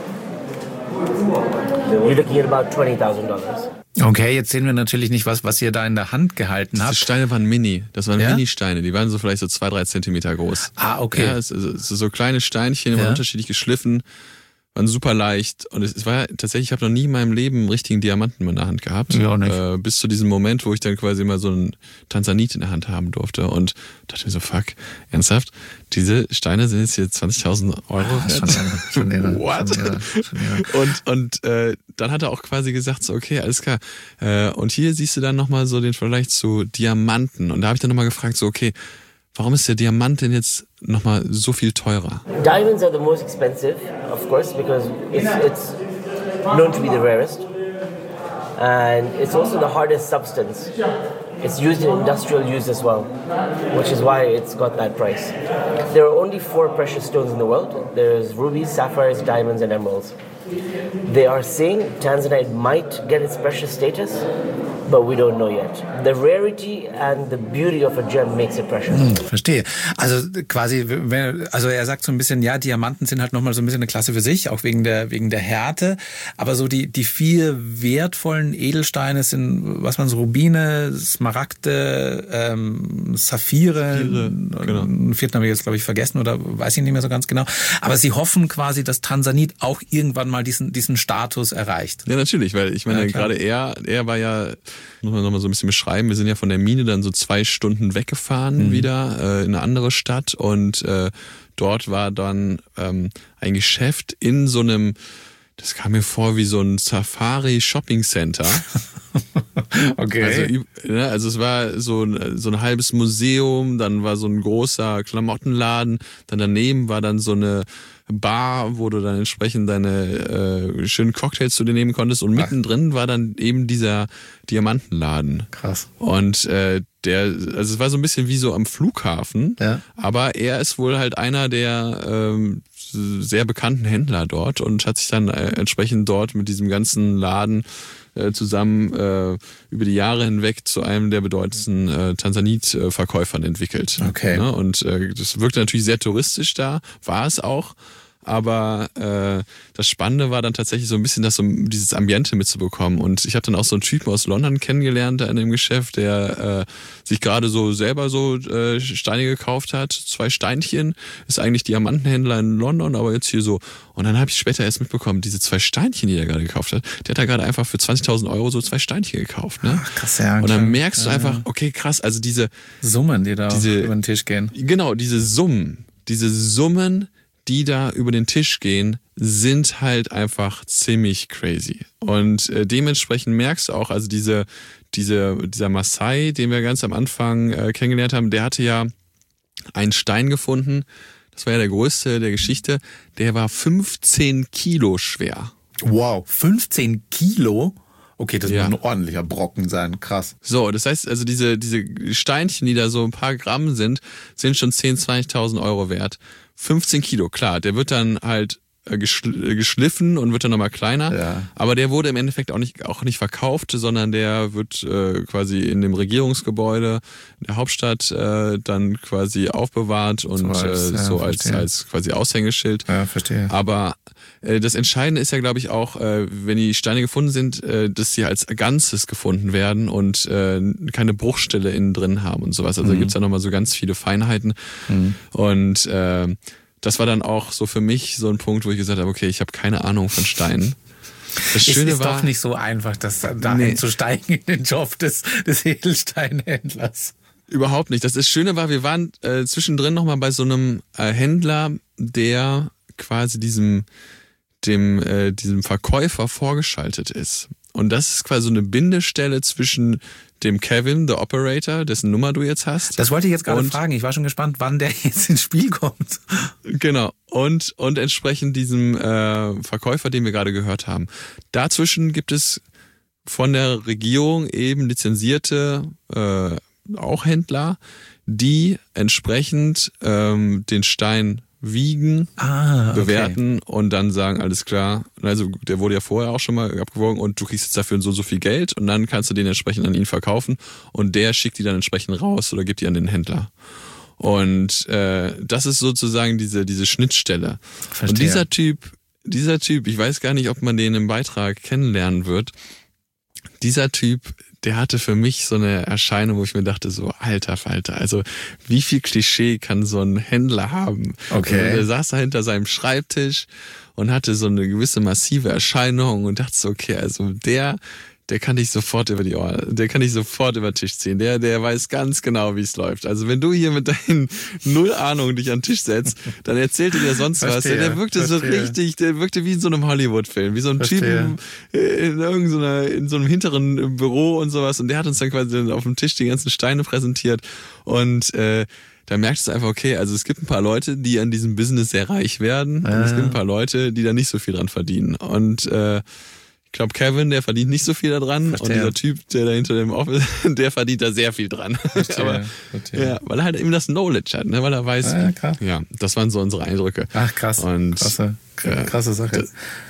you're looking at about twenty thousand dollars. Okay, jetzt sehen wir natürlich nicht, was, was ihr da in der Hand gehalten habt. Die Steine waren mini. Das waren ja? Mini-Steine. Die waren so vielleicht so zwei, drei Zentimeter groß. Ah, okay. Ja, es, es, es so kleine Steinchen, ja? unterschiedlich geschliffen. Waren super leicht und es, es war tatsächlich, ich habe noch nie in meinem Leben einen richtigen Diamanten in der Hand gehabt. Ja, auch nicht. Äh, bis zu diesem Moment, wo ich dann quasi mal so einen Tansanit in der Hand haben durfte und dachte mir so, fuck, ernsthaft? Diese Steine sind jetzt hier zwanzigtausend Euro wert? Schon irre, schon irre, What? schon irre, schon irre. Und, und äh, dann hat er auch quasi gesagt, so okay, alles klar. Äh, und hier siehst du dann nochmal so den Vergleich zu Diamanten. Und da habe ich dann nochmal gefragt, so okay, warum ist der Diamant denn jetzt nochmal so viel teurer? Diamonds are the most expensive, of course, because it's, it's known to be the rarest. And it's also the hardest substance. It's used in industrial use as well, which is why it's got that price. There are only four precious stones in the world. There's rubies, sapphires, diamonds, and emeralds. They are saying Tanzanite might get its precious status, but we don't know yet. The rarity and the beauty of a gem makes it precious. Hm, verstehe. Also quasi, also er sagt so ein bisschen, ja, Diamanten sind halt nochmal so ein bisschen eine Klasse für sich, auch wegen der wegen der Härte. Aber so die die vier wertvollen Edelsteine sind, was man so Rubine, Smaragde, ähm, Saphire. Saphire, genau. Einen vierten habe ich jetzt glaube ich vergessen oder weiß ich nicht mehr so ganz genau. Aber sie hoffen quasi, dass Tanzanit auch irgendwann mal diesen diesen Status erreicht. Ja, natürlich, weil ich meine, ja, gerade er, er war ja, muss man nochmal so ein bisschen beschreiben, wir sind ja von der Mine dann so zwei Stunden weggefahren mhm. wieder äh, in eine andere Stadt und äh, dort war dann ähm, ein Geschäft in so einem, das kam mir vor wie so ein Safari-Shopping-Center. Okay. Also, ne, also es war so ein, so ein halbes Museum, dann war so ein großer Klamottenladen, dann daneben war dann so eine Bar, wo du dann entsprechend deine äh, schönen Cocktails zu dir nehmen konntest und mittendrin war dann eben dieser Diamantenladen. Krass. Und äh, der, also es war so ein bisschen wie so am Flughafen, ja. aber er ist wohl halt einer der ähm, sehr bekannten Händler dort und hat sich dann äh, entsprechend dort mit diesem ganzen Laden äh, zusammen äh, über die Jahre hinweg zu einem der bedeutendsten äh, Tansanit-Verkäufern entwickelt. Okay. Ne? Und äh, das wirkte natürlich sehr touristisch da, war es auch. Aber äh, das Spannende war dann tatsächlich so ein bisschen, das so dieses Ambiente mitzubekommen. Und ich habe dann auch so einen Typen aus London kennengelernt da in dem Geschäft, der äh, sich gerade so selber so äh, Steine gekauft hat. Zwei Steinchen, ist eigentlich Diamantenhändler in London, aber jetzt hier so. Und dann habe ich später erst mitbekommen, diese zwei Steinchen, die er gerade gekauft hat, der hat da gerade einfach für zwanzigtausend Euro so zwei Steinchen gekauft. Ne? Ach, krass, ja. Und dann klar. merkst du ja. einfach, okay, krass, also diese Summen, die da diese, über den Tisch gehen. Genau, diese Summen, diese Summen, die da über den Tisch gehen, sind halt einfach ziemlich crazy. Und äh, dementsprechend merkst du auch, also diese, diese, dieser Maasai, den wir ganz am Anfang äh, kennengelernt haben, der hatte ja einen Stein gefunden, das war ja der größte der Geschichte, der war fünfzehn Kilo schwer. Wow, fünfzehn Kilo? Okay, das Ja. muss ein ordentlicher Brocken sein, krass. So, das heißt, also diese, diese Steinchen, die da so ein paar Gramm sind, sind schon zehntausend, zwanzigtausend Euro wert. fünfzehn Kilo, klar, der wird dann halt geschl- geschliffen und wird dann nochmal kleiner. Ja. Aber der wurde im Endeffekt auch nicht, auch nicht verkauft, sondern der wird äh, quasi in dem Regierungsgebäude in der Hauptstadt äh, dann quasi aufbewahrt und So als, äh, ja, so als, verstehe. als quasi Aushängeschild. Ja, verstehe. Aber äh, das Entscheidende ist ja, glaube ich, auch, äh, wenn die Steine gefunden sind, äh, dass sie als Ganzes gefunden werden und äh, keine Bruchstelle innen drin haben und sowas. Also Mhm. da gibt's ja nochmal so ganz viele Feinheiten. Mhm. Und äh, das war dann auch so für mich so ein Punkt, wo ich gesagt habe, okay, ich habe keine Ahnung von Steinen. Das Es Schöne ist war, doch nicht so einfach, das da Nee. einzusteigen in den Job des, des Edelsteinhändlers. überhaupt nicht. Das, das Schöne war, wir waren äh, zwischendrin nochmal bei so einem äh, Händler, der quasi diesem, dem, äh, diesem Verkäufer vorgeschaltet ist. Und das ist quasi so eine Bindestelle zwischen dem Kevin, der Operator, dessen Nummer du jetzt hast. Das wollte ich jetzt gerade Und- fragen. Ich war schon gespannt, wann der jetzt ins Spiel kommt. Genau. Und, und entsprechend diesem äh, Verkäufer, den wir gerade gehört haben. Dazwischen gibt es von der Regierung eben lizenzierte äh, auch Händler, die entsprechend ähm, den Stein wiegen, Ah, bewerten und dann sagen, alles klar, also der wurde ja vorher auch schon mal abgewogen und du kriegst jetzt dafür so so viel Geld und dann kannst du den entsprechend an ihn verkaufen und der schickt die dann entsprechend raus oder gibt die an den Händler. Und äh, das ist sozusagen diese diese Schnittstelle. Verstehe. Und dieser Typ, dieser Typ, ich weiß gar nicht, ob man den im Beitrag kennenlernen wird. Dieser Typ, der hatte für mich so eine Erscheinung, wo ich mir dachte, so alter Falter, also wie viel Klischee kann so ein Händler haben? Okay. Und der saß da hinter seinem Schreibtisch und hatte so eine gewisse massive Erscheinung und dachte so, okay, also der, der kann dich sofort über die Ohren, der kann dich sofort über den Tisch ziehen. Der, der weiß ganz genau, wie es läuft. Also wenn du hier mit deinen null Ahnung dich an den Tisch setzt, dann erzählt er dir sonst Verstehe, was. Der wirkte verstehe. so richtig, der wirkte wie in so einem Hollywood-Film, wie so ein Verstehe. Typ in irgendeiner, in so einem hinteren Büro und sowas. Und der hat uns dann quasi dann auf dem Tisch die ganzen Steine präsentiert. Und äh, da merkst du einfach, okay, also es gibt ein paar Leute, die an diesem Business sehr reich werden. Und es gibt ein paar Leute, die da nicht so viel dran verdienen. Und äh, ich glaube, Kevin, der verdient nicht so viel da dran. Verstehe. Und dieser Typ, der da hinter dem Office, der verdient da sehr viel dran. Verstehe, Aber, verstehe. ja, weil er halt eben das Knowledge hat, ne? Weil er weiß, Ah, ja, klar. ja, das waren so unsere Eindrücke. Ach, krass. Und, krasse, äh, krasse Sache.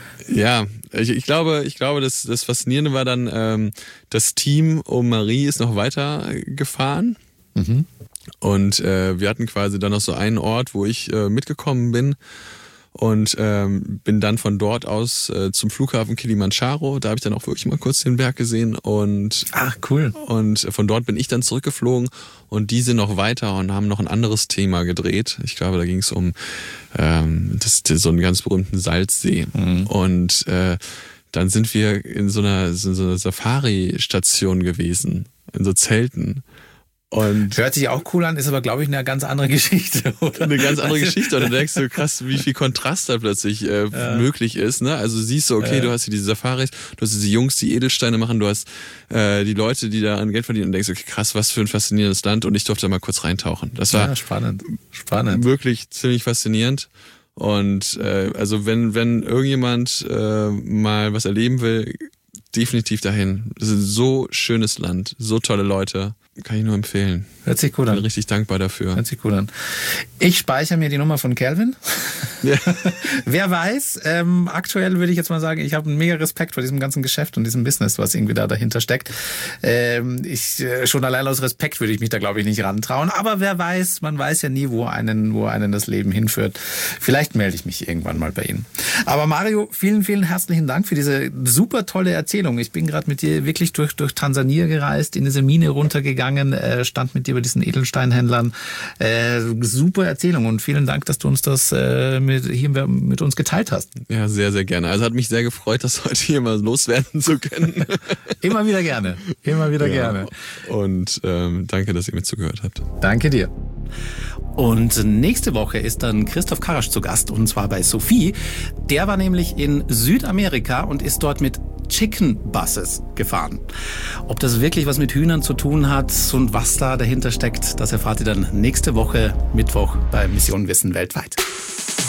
Ja, ich, ich glaube, ich glaube, das, das Faszinierende war dann, ähm, das Team um Marie ist noch weiter gefahren. Mhm. Und äh, wir hatten quasi dann noch so einen Ort, wo ich äh, mitgekommen bin. Und ähm, bin dann von dort aus äh, zum Flughafen Kilimanjaro. Da habe ich dann auch wirklich mal kurz den Berg gesehen. Und, Ach, cool. und von dort bin ich dann zurückgeflogen. Und die sind noch weiter und haben noch ein anderes Thema gedreht. Ich glaube, da ging es um ähm, das, das, so einen ganz berühmten Salzsee. Mhm. Und äh, dann sind wir in so einer, in so einer Safari-Station gewesen, in so Zelten. Und Hört sich auch cool an, ist aber, glaube ich, eine ganz andere Geschichte, oder? eine ganz andere Geschichte. Und dann denkst du, krass, wie viel Kontrast da plötzlich äh, Ja. möglich ist. Ne? Also siehst du, okay, Ja. du hast hier diese Safaris, du hast diese Jungs, die Edelsteine machen, du hast äh, die Leute, die da an Geld verdienen und denkst, okay, krass, was für ein faszinierendes Land. Und ich durfte da mal kurz reintauchen. Das war Ja, spannend. Spannend. wirklich ziemlich faszinierend. Und äh, also wenn, wenn irgendjemand äh, mal was erleben will, definitiv dahin. Das ist ein so schönes Land, so tolle Leute. Kann ich nur empfehlen. Hört sich gut Bin an. richtig dankbar dafür. Hört sich gut an. Ich speichere mir die Nummer von Calvin Ja. Wer weiß, ähm, aktuell würde ich jetzt mal sagen, ich habe einen mega Respekt vor diesem ganzen Geschäft und diesem Business, was irgendwie da dahinter steckt. Ähm, ich, äh, schon allein aus Respekt würde ich mich da, glaube ich, nicht rantrauen. Aber wer weiß, man weiß ja nie, wo einen, wo einen das Leben hinführt. Vielleicht melde ich mich irgendwann mal bei Ihnen. Aber Mario, vielen, vielen herzlichen Dank für diese super tolle Erzählung. Ich bin gerade mit dir wirklich durch, durch Tansania gereist, in diese Mine runtergegangen, äh, stand mit dir bei diesen Edelsteinhändlern. Äh, super Erzählung und vielen Dank, dass du uns das äh, mit, hier mit uns geteilt hast. Ja, sehr, sehr gerne. Also hat mich sehr gefreut, das heute hier mal loswerden zu können. Immer wieder gerne. Immer wieder ja. gerne. Und ähm, danke, dass ihr mir zugehört habt. Danke dir. Und nächste Woche ist dann Christoph Karasch zu Gast, und zwar bei Sophie. Der war nämlich in Südamerika und ist dort mit Chicken Buses gefahren. Ob das wirklich was mit Hühnern zu tun hat und was da dahinter steckt, das erfahrt ihr dann nächste Woche Mittwoch bei Mission Wissen weltweit.